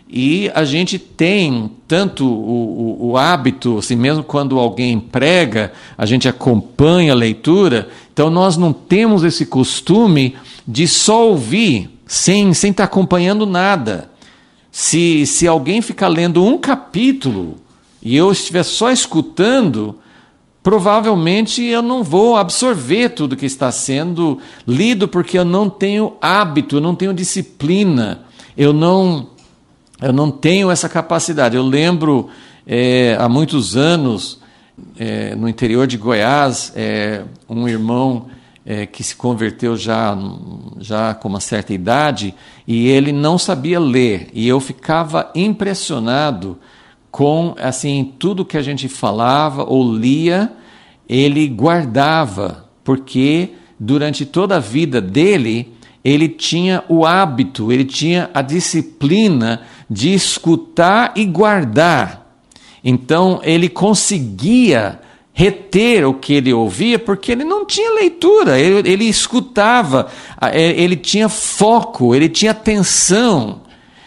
E a gente tem tanto o, o, o hábito, assim, mesmo quando alguém prega, a gente acompanha a leitura, então nós não temos esse costume de só ouvir, sem, sem estar acompanhando nada. Se, se alguém ficar lendo um capítulo e eu estiver só escutando, provavelmente eu não vou absorver tudo que está sendo lido, porque eu não tenho hábito, eu não tenho disciplina, eu não... Eu não tenho essa capacidade. Eu lembro, é, há muitos anos, é, no interior de Goiás, é, um irmão é, que se converteu já, já com uma certa idade, e ele não sabia ler. E eu ficava impressionado com assim, tudo que a gente falava ou lia, ele guardava, porque durante toda a vida dele, ele tinha o hábito, ele tinha a disciplina de escutar e guardar. Então, ele conseguia reter o que ele ouvia, porque ele não tinha leitura, ele, ele escutava, ele tinha foco, ele tinha atenção.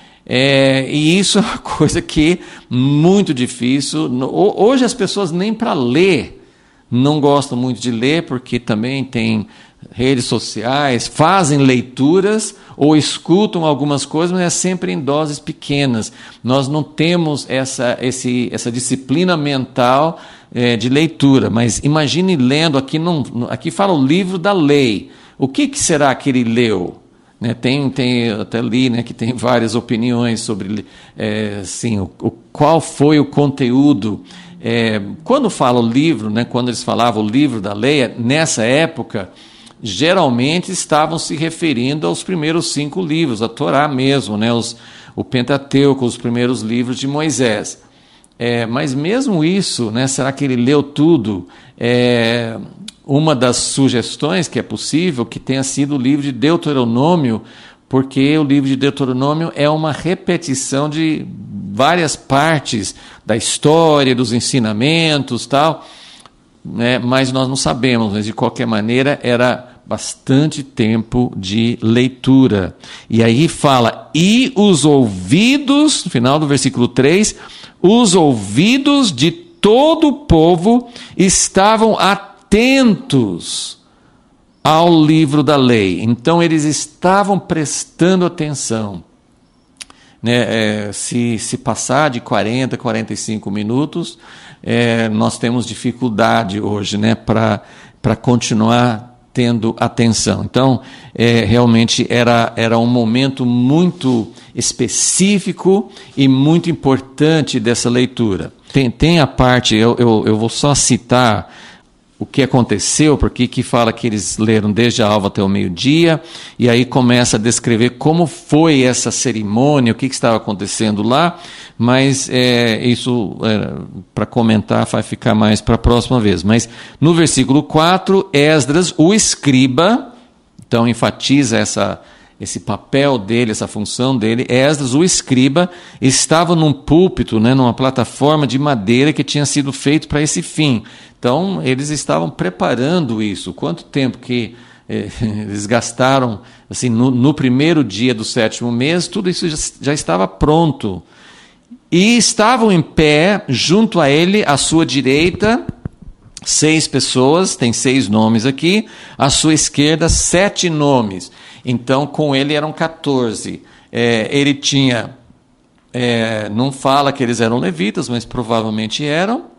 É, e isso é uma coisa que é muito difícil. Hoje as pessoas nem para ler não gostam muito de ler, porque também tem redes sociais, fazem leituras ou escutam algumas coisas, mas é sempre em doses pequenas. Nós não temos essa, esse, essa disciplina mental é, de leitura, mas imagine lendo, aqui, não, aqui fala o livro da lei. O que, que será que ele leu? Né, tem, tem, eu até li, né, que tem várias opiniões sobre é, assim, o, o, qual foi o conteúdo. É, quando fala o livro, né, quando eles falavam o livro da lei, nessa época, geralmente estavam se referindo aos primeiros cinco livros, a Torá mesmo, né, os, o Pentateuco, os primeiros livros de Moisés. É, mas mesmo isso, né, será que ele leu tudo? É, uma das sugestões que é possível que tenha sido o livro de Deuteronômio, porque o livro de Deuteronômio é uma repetição de várias partes da história, dos ensinamentos, tal, né? Mas nós não sabemos, mas de qualquer maneira era bastante tempo de leitura. E aí fala, e os ouvidos, no final do versículo três, os ouvidos de todo o povo estavam atentos ao livro da lei. Então eles estavam prestando atenção. Né, é, se, se passar de quarenta, quarenta e cinco minutos, é, nós temos dificuldade hoje, né, para para continuar tendo atenção. Então, é, realmente era, era um momento muito específico e muito importante dessa leitura. Tem, tem a parte, eu, eu, eu vou só citar o que aconteceu, porque que fala que eles leram desde a alva até o meio-dia, e aí começa a descrever como foi essa cerimônia, o que, que estava acontecendo lá, mas é, isso, é, para comentar, vai ficar mais para a próxima vez. Mas no versículo quatro, Esdras, o escriba, então enfatiza essa, esse papel dele, essa função dele, Esdras, o escriba, estava num púlpito, né, numa plataforma de madeira que tinha sido feito para esse fim. Então, eles estavam preparando isso. Quanto tempo que eh, eles gastaram, assim, no, no primeiro dia do sétimo mês, tudo isso já, já estava pronto. E estavam em pé, junto a ele, à sua direita, seis pessoas, tem seis nomes aqui, à sua esquerda, sete nomes. Então, com ele eram quatorze. É, ele tinha, é, não fala que eles eram levitas, mas provavelmente eram.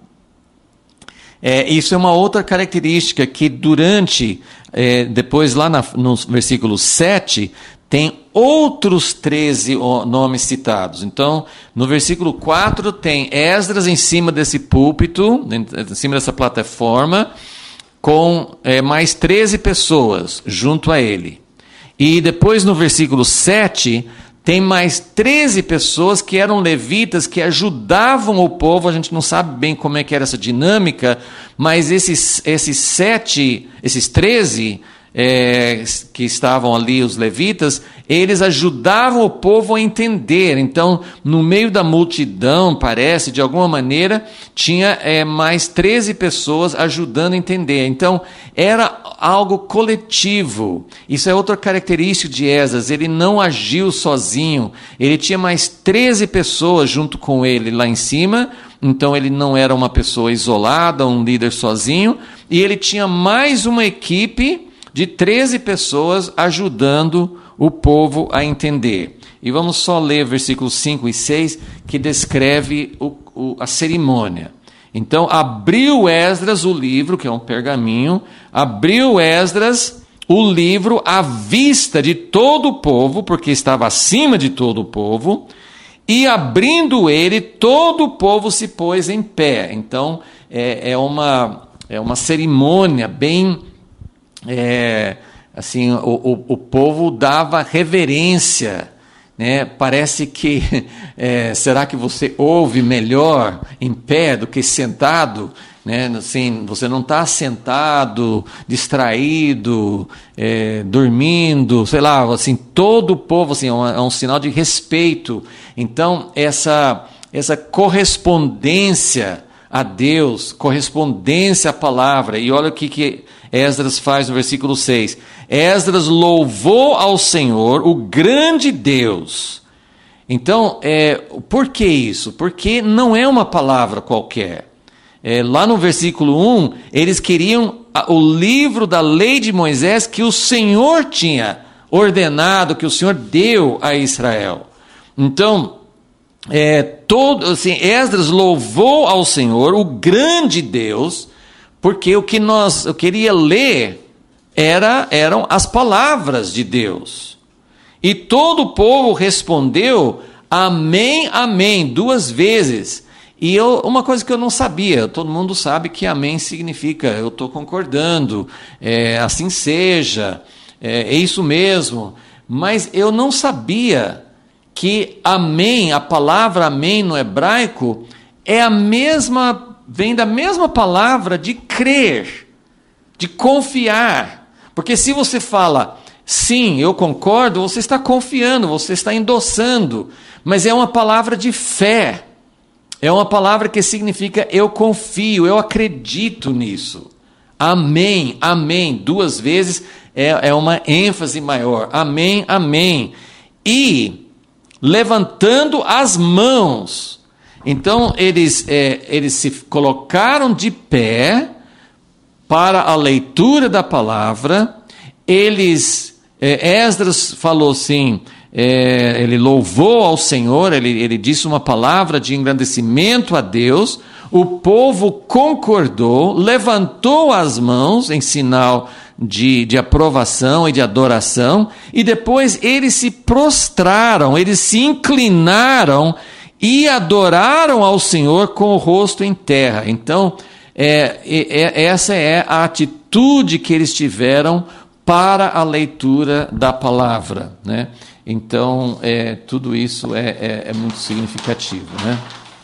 É, isso é uma outra característica que durante, é, depois lá na, no versículo sete, tem outros treze nomes citados. Então, no versículo quatro tem Esdras em cima desse púlpito, em cima dessa plataforma, com é, mais treze pessoas junto a ele. E depois no versículo sete... tem mais treze pessoas que eram levitas, que ajudavam o povo. A gente não sabe bem como é que era essa dinâmica, mas esses, esses sete, esses treze é, que estavam ali, os levitas, eles ajudavam o povo a entender. Então, no meio da multidão, parece, de alguma maneira, tinha é, mais treze pessoas ajudando a entender. Então, era algo coletivo. Isso é outra característica de Esdras. Ele não agiu sozinho. Ele tinha mais treze pessoas junto com ele lá em cima. Então, ele não era uma pessoa isolada, um líder sozinho. E ele tinha mais uma equipe de treze pessoas ajudando o povo a entender. E vamos só ler versículos cinco e seis, que descreve o, o, a cerimônia. Então, abriu Esdras o livro, que é um pergaminho, abriu Esdras o livro à vista de todo o povo, porque estava acima de todo o povo, e abrindo ele, todo o povo se pôs em pé. Então, é, é, uma, é uma cerimônia bem... É, assim, o, o, o povo dava reverência, né? Parece que, é, será que você ouve melhor em pé do que sentado? Né? Assim, você não está sentado, distraído, é, dormindo, sei lá, assim, todo o povo, assim, é, um, é um sinal de respeito. Então, essa, essa correspondência a Deus, correspondência à palavra, e olha o que, que Esdras faz no versículo seis. Esdras louvou ao Senhor, o grande Deus. Então, é, por que isso? Porque não é uma palavra qualquer. É, lá no versículo um, eles queriam o livro da lei de Moisés que o Senhor tinha ordenado, que o Senhor deu a Israel. Então, é, todo, assim, Esdras louvou ao Senhor, o grande Deus, porque o que nós, eu queria ler era, eram as palavras de Deus. E todo o povo respondeu, amém, amém, duas vezes. E eu, uma coisa que eu não sabia, todo mundo sabe que amém significa, eu estou concordando, é, assim seja, é, é isso mesmo. Mas eu não sabia que amém, a palavra amém no hebraico, é a mesma... vem da mesma palavra de crer, de confiar. Porque se você fala, sim, eu concordo, você está confiando, você está endossando. Mas é uma palavra de fé. É uma palavra que significa eu confio, eu acredito nisso. Amém, amém. Duas vezes é, é uma ênfase maior. Amém, amém. E levantando as mãos... Então, eles, é, eles se colocaram de pé para a leitura da palavra. Eles, é, Esdras falou assim, é, ele louvou ao Senhor, ele, ele disse uma palavra de engrandecimento a Deus. O povo concordou, levantou as mãos em sinal de, de aprovação e de adoração. E depois eles se prostraram, eles se inclinaram e adoraram ao Senhor com o rosto em terra. Então, é, é, essa é a atitude que eles tiveram para a leitura da palavra, né? Então, é, tudo isso é, é, é muito significativo, né?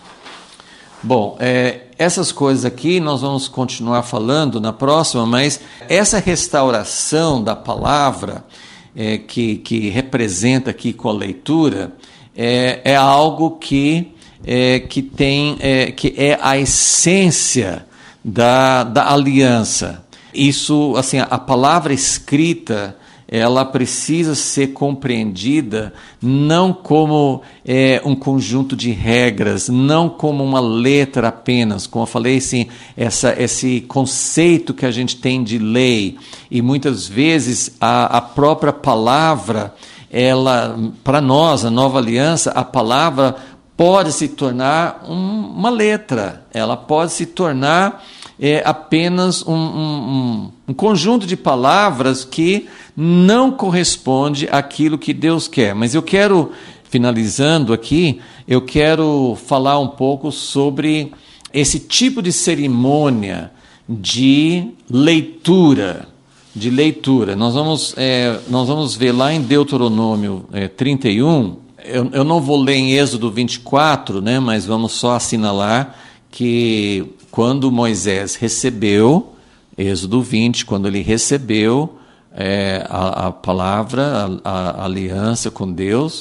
Bom, é, essas coisas aqui nós vamos continuar falando na próxima, mas essa restauração da palavra é, que, que representa aqui com a leitura... É, é algo que, é, que, tem, é, que é a essência da, da aliança. Isso, assim, a palavra escrita, ela precisa ser compreendida não como é, um conjunto de regras, não como uma letra apenas, como eu falei, assim, essa, esse conceito que a gente tem de lei, e muitas vezes a, a própria palavra... ela, para nós, a nova aliança, a palavra pode se tornar um, uma letra, ela pode se tornar é, apenas um, um, um conjunto de palavras que não corresponde àquilo que Deus quer. Mas eu quero, finalizando aqui, eu quero falar um pouco sobre esse tipo de cerimônia de leitura. de leitura. Nós vamos, é, nós vamos ver lá em Deuteronômio é, trinta e um, eu, eu não vou ler em Êxodo vinte e quatro, né, mas vamos só assinalar que quando Moisés recebeu, Êxodo vinte, quando ele recebeu é, a, a palavra, a, a aliança com Deus,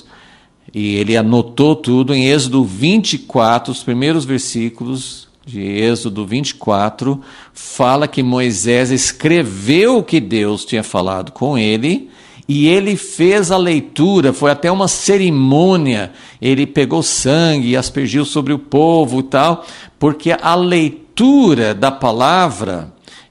e ele anotou tudo em Êxodo vinte e quatro, os primeiros versículos de Êxodo vinte e quatro, fala que Moisés escreveu o que Deus tinha falado com ele, e ele fez a leitura, foi até uma cerimônia, ele pegou sangue e aspergiu sobre o povo e tal, porque a leitura da palavra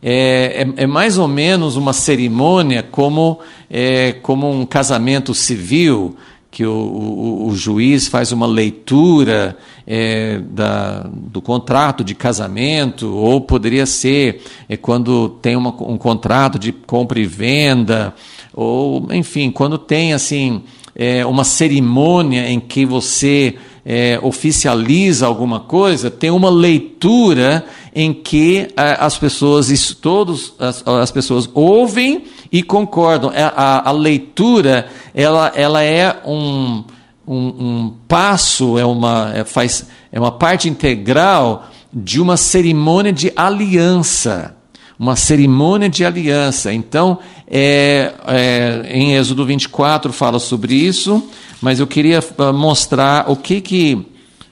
é, é, é mais ou menos uma cerimônia como, é, como um casamento civil, que o, o, o juiz faz uma leitura é, da, do contrato de casamento, ou poderia ser é, quando tem uma, um contrato de compra e venda, ou, enfim, quando tem assim, é, uma cerimônia em que você é, oficializa alguma coisa, tem uma leitura em que a, as pessoas, isso, todos, as, as pessoas ouvem e concordam. A, a, a leitura, ela, ela é um, um, um passo, é uma, é, faz, é uma parte integral de uma cerimônia de aliança. Uma cerimônia de aliança. Então, é, é, em Êxodo vinte e quatro fala sobre isso, mas eu queria mostrar o que, que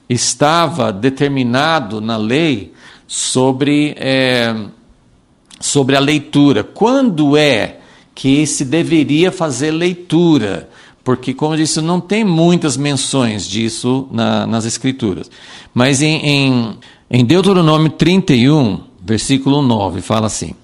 estava determinado na lei sobre, é, sobre a leitura. Quando é que se deveria fazer leitura? Porque, como eu disse, não tem muitas menções disso na, nas Escrituras. Mas em, em, em Deuteronômio trinta e um, versículo nove, fala assim: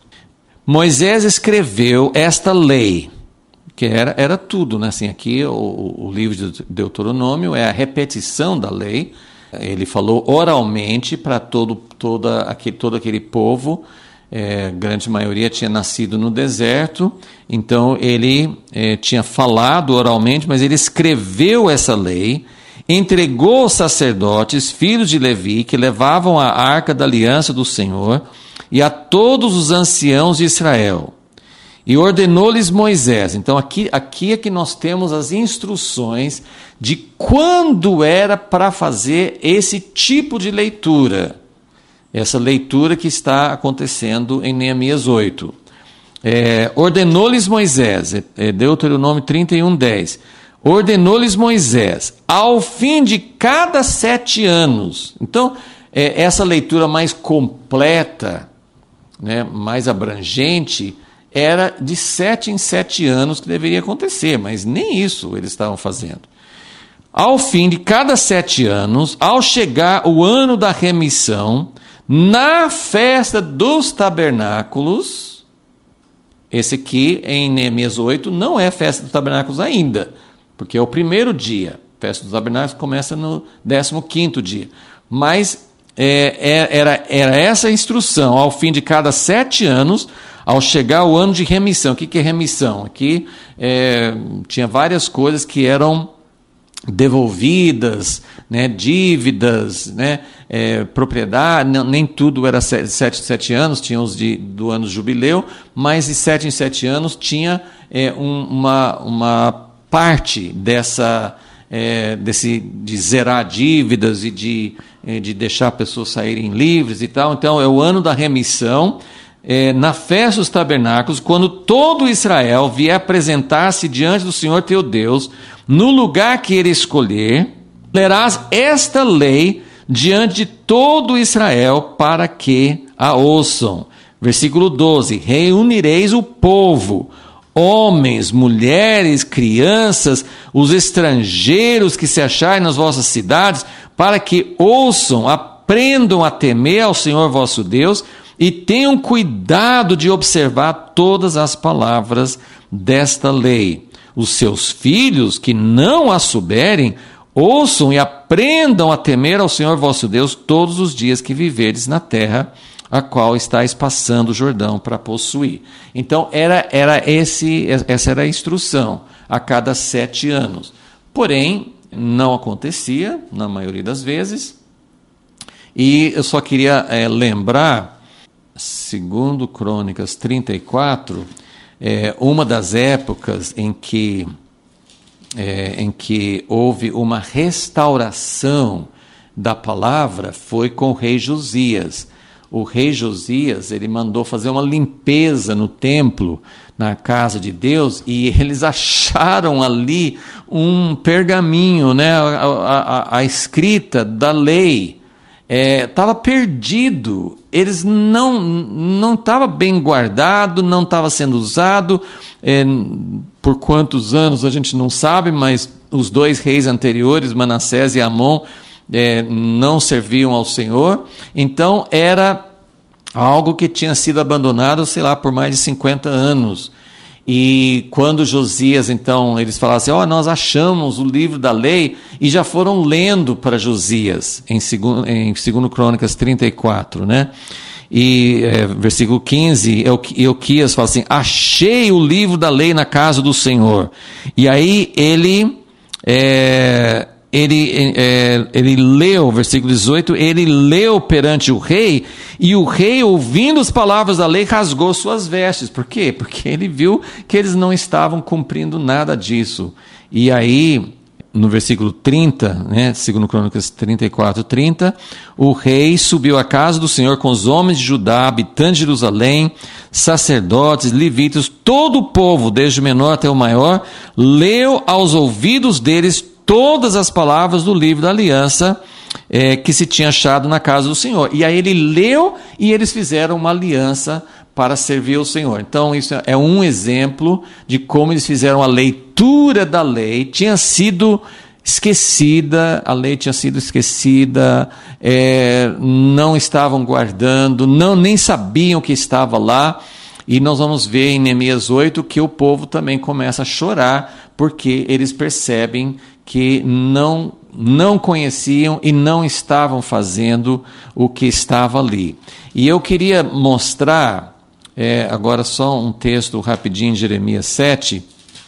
Moisés escreveu esta lei, que era, era tudo, né? Assim, aqui o, o livro de Deuteronômio é a repetição da lei. Ele falou oralmente para todo, toda aquele, todo aquele povo, é, grande maioria tinha nascido no deserto, então ele é, tinha falado oralmente, mas ele escreveu essa lei, entregou aos sacerdotes, filhos de Levi, que levavam a arca da aliança do Senhor, e a todos os anciãos de Israel. E ordenou-lhes Moisés. Então aqui, aqui é que nós temos as instruções de quando era para fazer esse tipo de leitura. Essa leitura que está acontecendo em Neemias oito. É, ordenou-lhes Moisés, é, Deuteronômio trinta e um, dez. Ordenou-lhes Moisés, ao fim de cada sete anos. Então, é, essa leitura mais completa, né, mais abrangente, era de sete em sete anos que deveria acontecer, mas nem isso eles estavam fazendo. Ao fim de cada sete anos, ao chegar o ano da remissão, na festa dos tabernáculos, esse aqui em Neemias oito não é festa dos tabernáculos ainda, porque é o primeiro dia. A festa dos tabernáculos começa no décimo quinto dia. Mas é, é, era, era essa a instrução, ao fim de cada sete anos, ao chegar o ano de remissão. O que, que é remissão? Aqui é, tinha várias coisas que eram devolvidas, né, dívidas, né, é, propriedade, não, nem tudo era sete, sete, sete anos, tinha os de, do ano jubileu, mas de sete em sete anos tinha é, um, uma, uma parte dessa, é, desse, de zerar dívidas e de, é, de deixar pessoas saírem livres e tal. Então é o ano da remissão. É, na festa dos tabernáculos, quando todo Israel vier apresentar-se diante do Senhor teu Deus, no lugar que ele escolher, lerás esta lei diante de todo Israel para que a ouçam. Versículo doze: reunireis o povo, homens, mulheres, crianças, os estrangeiros que se acharem nas vossas cidades, para que ouçam, aprendam a temer ao Senhor vosso Deus, e tenham cuidado de observar todas as palavras desta lei. Os seus filhos, que não a souberem, ouçam e aprendam a temer ao Senhor vosso Deus todos os dias que viverdes na terra, a qual estáis passando o Jordão para possuir. Então, era, era esse, essa era a instrução, a cada sete anos. Porém, não acontecia, na maioria das vezes, e eu só queria é, lembrar, segundo Crônicas trinta e quatro, é, uma das épocas em que, é, em que houve uma restauração da palavra foi com o rei Josias. o rei Josias, ele mandou fazer uma limpeza no templo, na casa de Deus, e eles acharam ali um pergaminho, né, a, a, a escrita da lei. Estava é, perdido, eles não não estava bem guardado, não estava sendo usado, é, por quantos anos a gente não sabe, mas os dois reis anteriores, Manassés e Amon, é, não serviam ao Senhor, então era algo que tinha sido abandonado, sei lá, por mais de cinquenta anos. E quando Josias, então, eles falaram assim, ó, oh, nós achamos o livro da lei, e já foram lendo para Josias, em segundo, em segundo Crônicas trinta e quatro, né? E é, versículo quinze, Euquias fala assim, achei o livro da lei na casa do Senhor. E aí ele... É, Ele, é, ele leu, versículo dezoito, ele leu perante o rei, e o rei, ouvindo as palavras da lei, rasgou suas vestes. Por quê? Porque ele viu que eles não estavam cumprindo nada disso. E aí, no versículo trinta, né, segundo Crônicas trinta e quatro, trinta, o rei subiu à casa do Senhor com os homens de Judá, habitantes de Jerusalém, sacerdotes, levitas, todo o povo, desde o menor até o maior, leu aos ouvidos deles todas as palavras do livro da aliança é, que se tinha achado na casa do Senhor. E aí ele leu e eles fizeram uma aliança para servir ao Senhor. Então isso é um exemplo de como eles fizeram a leitura da lei. Tinha sido esquecida, a lei tinha sido esquecida, é, não estavam guardando, não, nem sabiam que estava lá. E nós vamos ver em Neemias oito que o povo também começa a chorar, porque eles percebem que não, não conheciam e não estavam fazendo o que estava ali. E eu queria mostrar, é, agora só um texto rapidinho de Jeremias sete,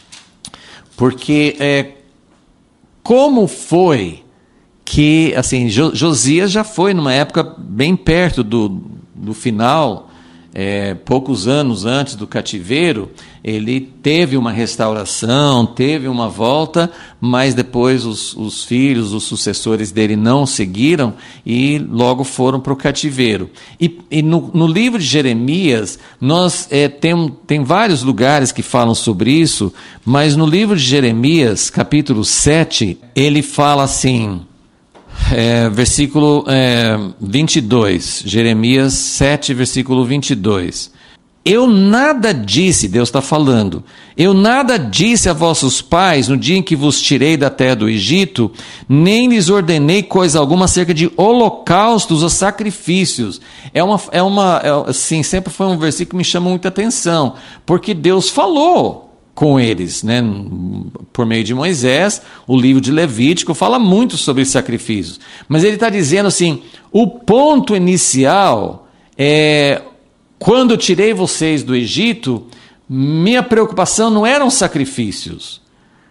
porque é, como foi que, assim, Josias já foi numa época bem perto do, do final, É, poucos anos antes do cativeiro, ele teve uma restauração, teve uma volta, mas depois os, os filhos, os sucessores dele não seguiram e logo foram para o cativeiro. E, e no, no livro de Jeremias, nós é, tem, tem vários lugares que falam sobre isso, mas no livro de Jeremias, capítulo sete, ele fala assim... É, versículo é, vinte e dois, Jeremias sete, versículo vinte e dois. Eu nada disse, Deus está falando, eu nada disse a vossos pais no dia em que vos tirei da terra do Egito, nem lhes ordenei coisa alguma acerca de holocaustos ou sacrifícios. É uma, é uma, é, assim, sempre foi um versículo que me chama muita atenção, porque Deus falou com eles, né? Por meio de Moisés, o livro de Levítico fala muito sobre sacrifícios, mas ele está dizendo assim, o ponto inicial é, quando eu tirei vocês do Egito, minha preocupação não eram sacrifícios,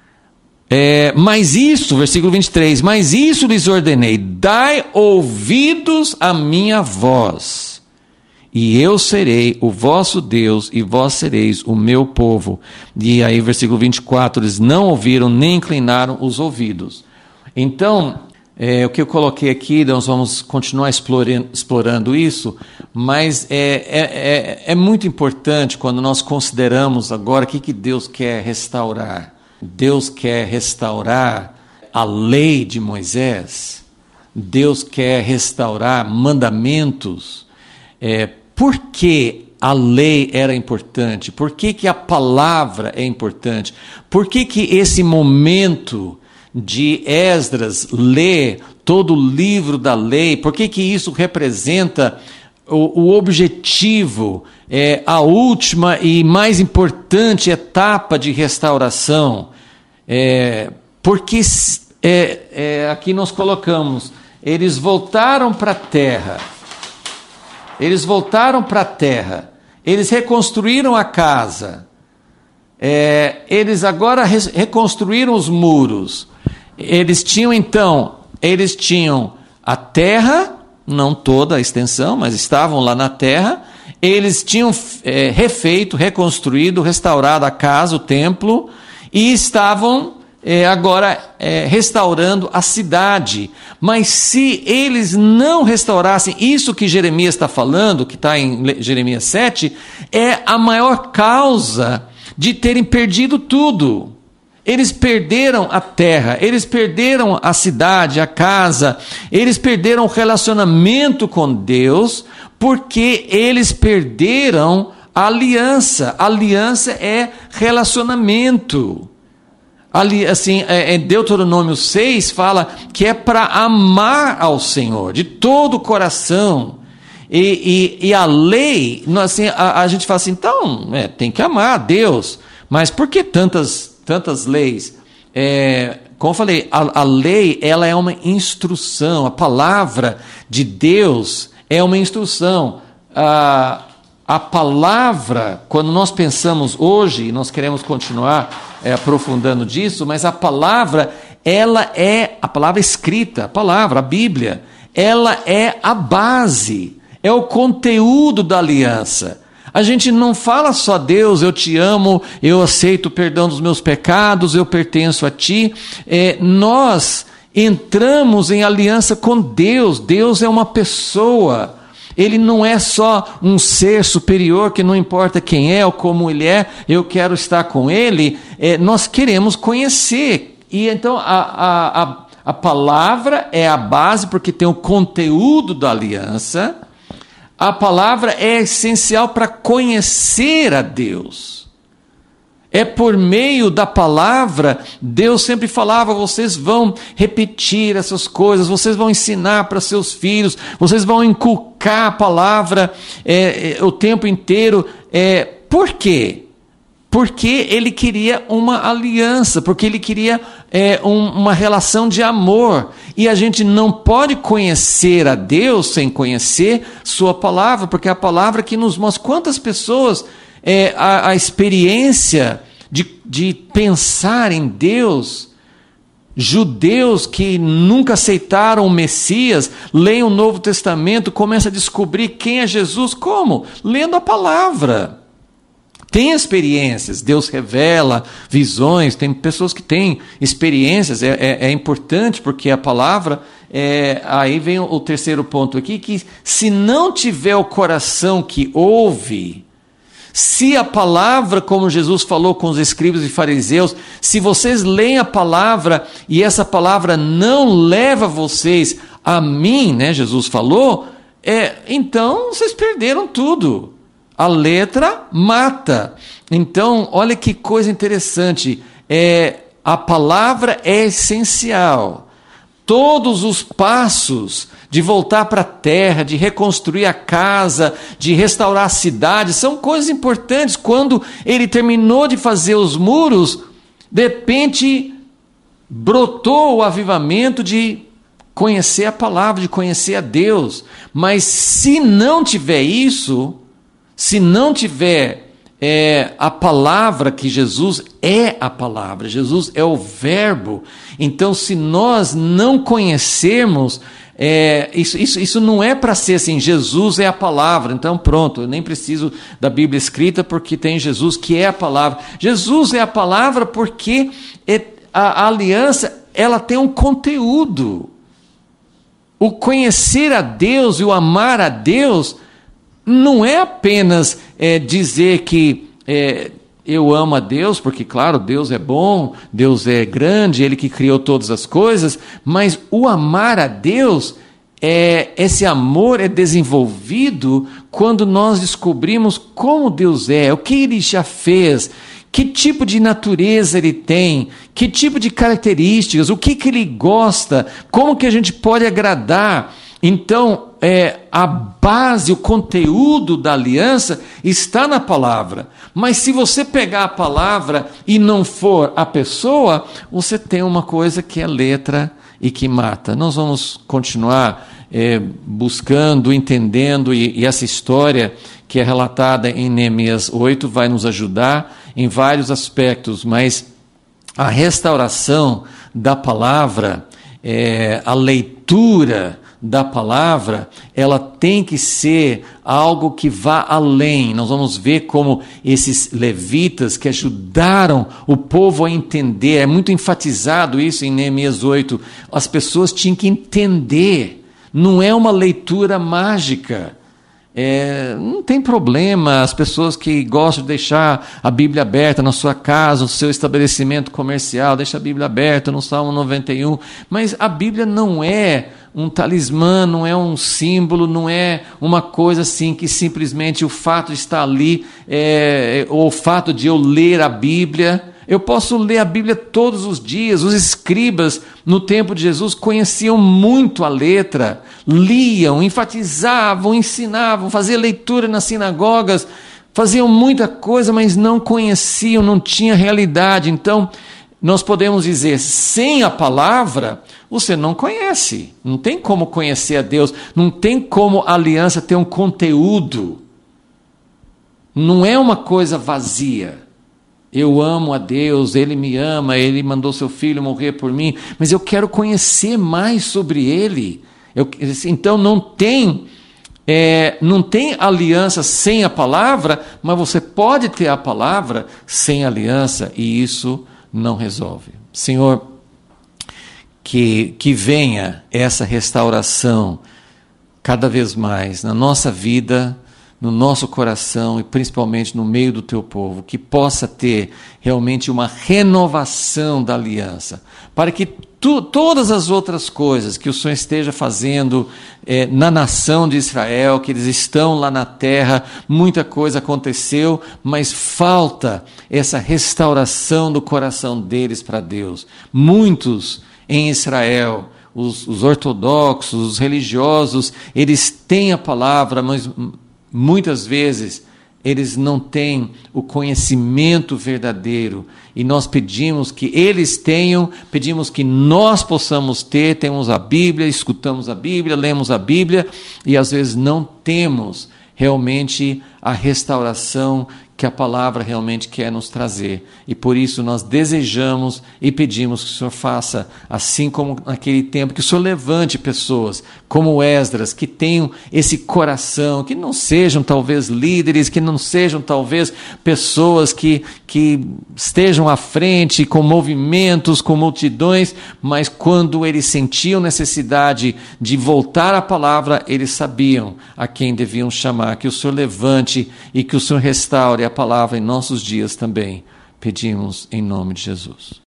é, mas isso, versículo vinte e três, mas isso lhes ordenei, dai ouvidos à minha voz, e eu serei o vosso Deus, e vós sereis o meu povo. E aí, versículo vinte e quatro, eles não ouviram, nem inclinaram os ouvidos. Então, é, o que eu coloquei aqui, nós vamos continuar explorando, explorando isso, mas é, é, é, é muito importante quando nós consideramos agora o que, que Deus quer restaurar. Deus quer restaurar a lei de Moisés, Deus quer restaurar mandamentos. É, por que a lei era importante? Por que, que a palavra é importante? Por que, que esse momento de Esdras ler todo o livro da lei, por que, que isso representa o, o objetivo, é, a última e mais importante etapa de restauração? É, porque é, é, aqui nós colocamos, eles voltaram para a terra, Eles voltaram para a terra, eles reconstruíram a casa, é, eles agora re- reconstruíram os muros. Eles tinham então, eles tinham a terra, não toda a extensão, mas estavam lá na terra. Eles tinham é, refeito, reconstruído, restaurado a casa, o templo, e estavam é, agora é, restaurando a cidade. Mas se eles não restaurassem isso que Jeremias está falando, que está em Jeremias sete, é a maior causa de terem perdido tudo. Eles perderam a terra, eles perderam a cidade, a casa, eles perderam o relacionamento com Deus, porque eles perderam a aliança. A aliança é relacionamento. Ali, assim, é, é Deuteronômio seis fala que é para amar ao Senhor de todo o coração. E, e, e a lei, assim, a, a gente fala assim, então, é, tem que amar a Deus, mas por que tantas tantas leis? É, como eu falei, a, a lei, ela é uma instrução. A palavra de Deus é uma instrução. A, a palavra, quando nós pensamos hoje, e nós queremos continuar é, aprofundando disso, mas a palavra, ela é a palavra escrita, a palavra, a Bíblia, ela é a base, é o conteúdo da aliança. A gente não fala só, Deus, eu te amo, eu aceito o perdão dos meus pecados, eu pertenço a ti. É, nós entramos em aliança com Deus. Deus é uma pessoa. Ele não é só um ser superior que não importa quem é ou como ele é, eu quero estar com ele. É, nós queremos conhecer. E então a, a, a, a palavra é a base porque tem o conteúdo da aliança. A palavra é essencial para conhecer a Deus. É por meio da palavra, Deus sempre falava, vocês vão repetir essas coisas, vocês vão ensinar para seus filhos, vocês vão inculcar a palavra é, é, o tempo inteiro. É, por quê? Porque ele queria uma aliança, porque ele queria é, um, uma relação de amor. E a gente não pode conhecer a Deus sem conhecer sua palavra, porque é a palavra que nos mostra quantas pessoas, é, a, a experiência de, de pensar em Deus, judeus que nunca aceitaram o Messias, leem o Novo Testamento, começam a descobrir quem é Jesus. Como? Lendo a palavra. Tem experiências, Deus revela visões, tem pessoas que têm experiências, é, é, é importante porque a palavra, é, aí vem o, o terceiro ponto aqui, que se não tiver o coração que ouve, se a palavra, como Jesus falou com os escribas e fariseus, se vocês leem a palavra e essa palavra não leva vocês a mim, né, Jesus falou, é, então vocês perderam tudo. A letra mata. Então, olha que coisa interessante. É, a palavra é essencial. Todos os passos de voltar para a terra, de reconstruir a casa, de restaurar a cidade, são coisas importantes. Quando ele terminou de fazer os muros, de repente brotou o avivamento de conhecer a palavra, de conhecer a Deus. Mas se não tiver isso, se não tiver é, a palavra, que Jesus é a palavra, Jesus é o verbo, então se nós não conhecermos, é, isso, isso, isso não é para ser assim, Jesus é a palavra, então pronto, eu nem preciso da Bíblia escrita porque tem Jesus que é a palavra. Jesus é a palavra porque é, a, a aliança, ela tem um conteúdo. O conhecer a Deus e o amar a Deus não é apenas é, dizer que é, eu amo a Deus, porque claro, Deus é bom, Deus é grande, Ele que criou todas as coisas, mas o amar a Deus, é, esse amor é desenvolvido quando nós descobrimos como Deus é, o que Ele já fez, que tipo de natureza Ele tem, que tipo de características, o que, que Ele gosta, como que a gente pode agradar. Então, é, a base, o conteúdo da aliança está na palavra. Mas se você pegar a palavra e não for a pessoa, você tem uma coisa que é letra e que mata. Nós vamos continuar é, buscando, entendendo, e, e essa história que é relatada em Neemias oito vai nos ajudar em vários aspectos, mas a restauração da palavra, é, a leitura da palavra, ela tem que ser algo que vá além. Nós vamos ver como esses levitas que ajudaram o povo a entender, é muito enfatizado isso em Neemias oito, as pessoas tinham que entender, não é uma leitura mágica. É, não tem problema as pessoas que gostam de deixar a Bíblia aberta na sua casa, no seu estabelecimento comercial, deixa a Bíblia aberta no Salmo noventa e um, mas a Bíblia não é um talismã, não é um símbolo, não é uma coisa assim que simplesmente o fato de estar ali, é, ou o fato de eu ler a Bíblia. Eu posso ler a Bíblia todos os dias. Os escribas, no tempo de Jesus, conheciam muito a letra, liam, enfatizavam, ensinavam, faziam leitura nas sinagogas, faziam muita coisa, mas não conheciam, não tinha realidade. Então, nós podemos dizer, sem a palavra, você não conhece. Não tem como conhecer a Deus, não tem como a aliança ter um conteúdo. Não é uma coisa vazia. Eu amo a Deus, Ele me ama, Ele mandou seu Filho morrer por mim, mas eu quero conhecer mais sobre Ele. Eu, então não tem, é, não tem aliança sem a palavra, mas você pode ter a palavra sem aliança, e isso não resolve. Senhor, que, que venha essa restauração cada vez mais na nossa vida, no nosso coração e principalmente no meio do teu povo, que possa ter realmente uma renovação da aliança, para que tu, todas as outras coisas que o Senhor esteja fazendo é, na nação de Israel, que eles estão lá na terra, muita coisa aconteceu, mas falta essa restauração do coração deles para Deus. Muitos em Israel, os, os ortodoxos, os religiosos, eles têm a palavra, mas muitas vezes eles não têm o conhecimento verdadeiro, e nós pedimos que eles tenham, pedimos que nós possamos ter. Temos a Bíblia, escutamos a Bíblia, lemos a Bíblia, e às vezes não temos realmente a restauração que a palavra realmente quer nos trazer, e por isso nós desejamos e pedimos que o Senhor faça, assim como naquele tempo, que o Senhor levante pessoas como Esdras, que tenham esse coração, que não sejam talvez líderes, que não sejam talvez pessoas que, que estejam à frente com movimentos, com multidões, mas quando eles sentiam necessidade de voltar à palavra, eles sabiam a quem deviam chamar. Que o Senhor levante e que o Senhor restaure a palavra em nossos dias também. Pedimos em nome de Jesus.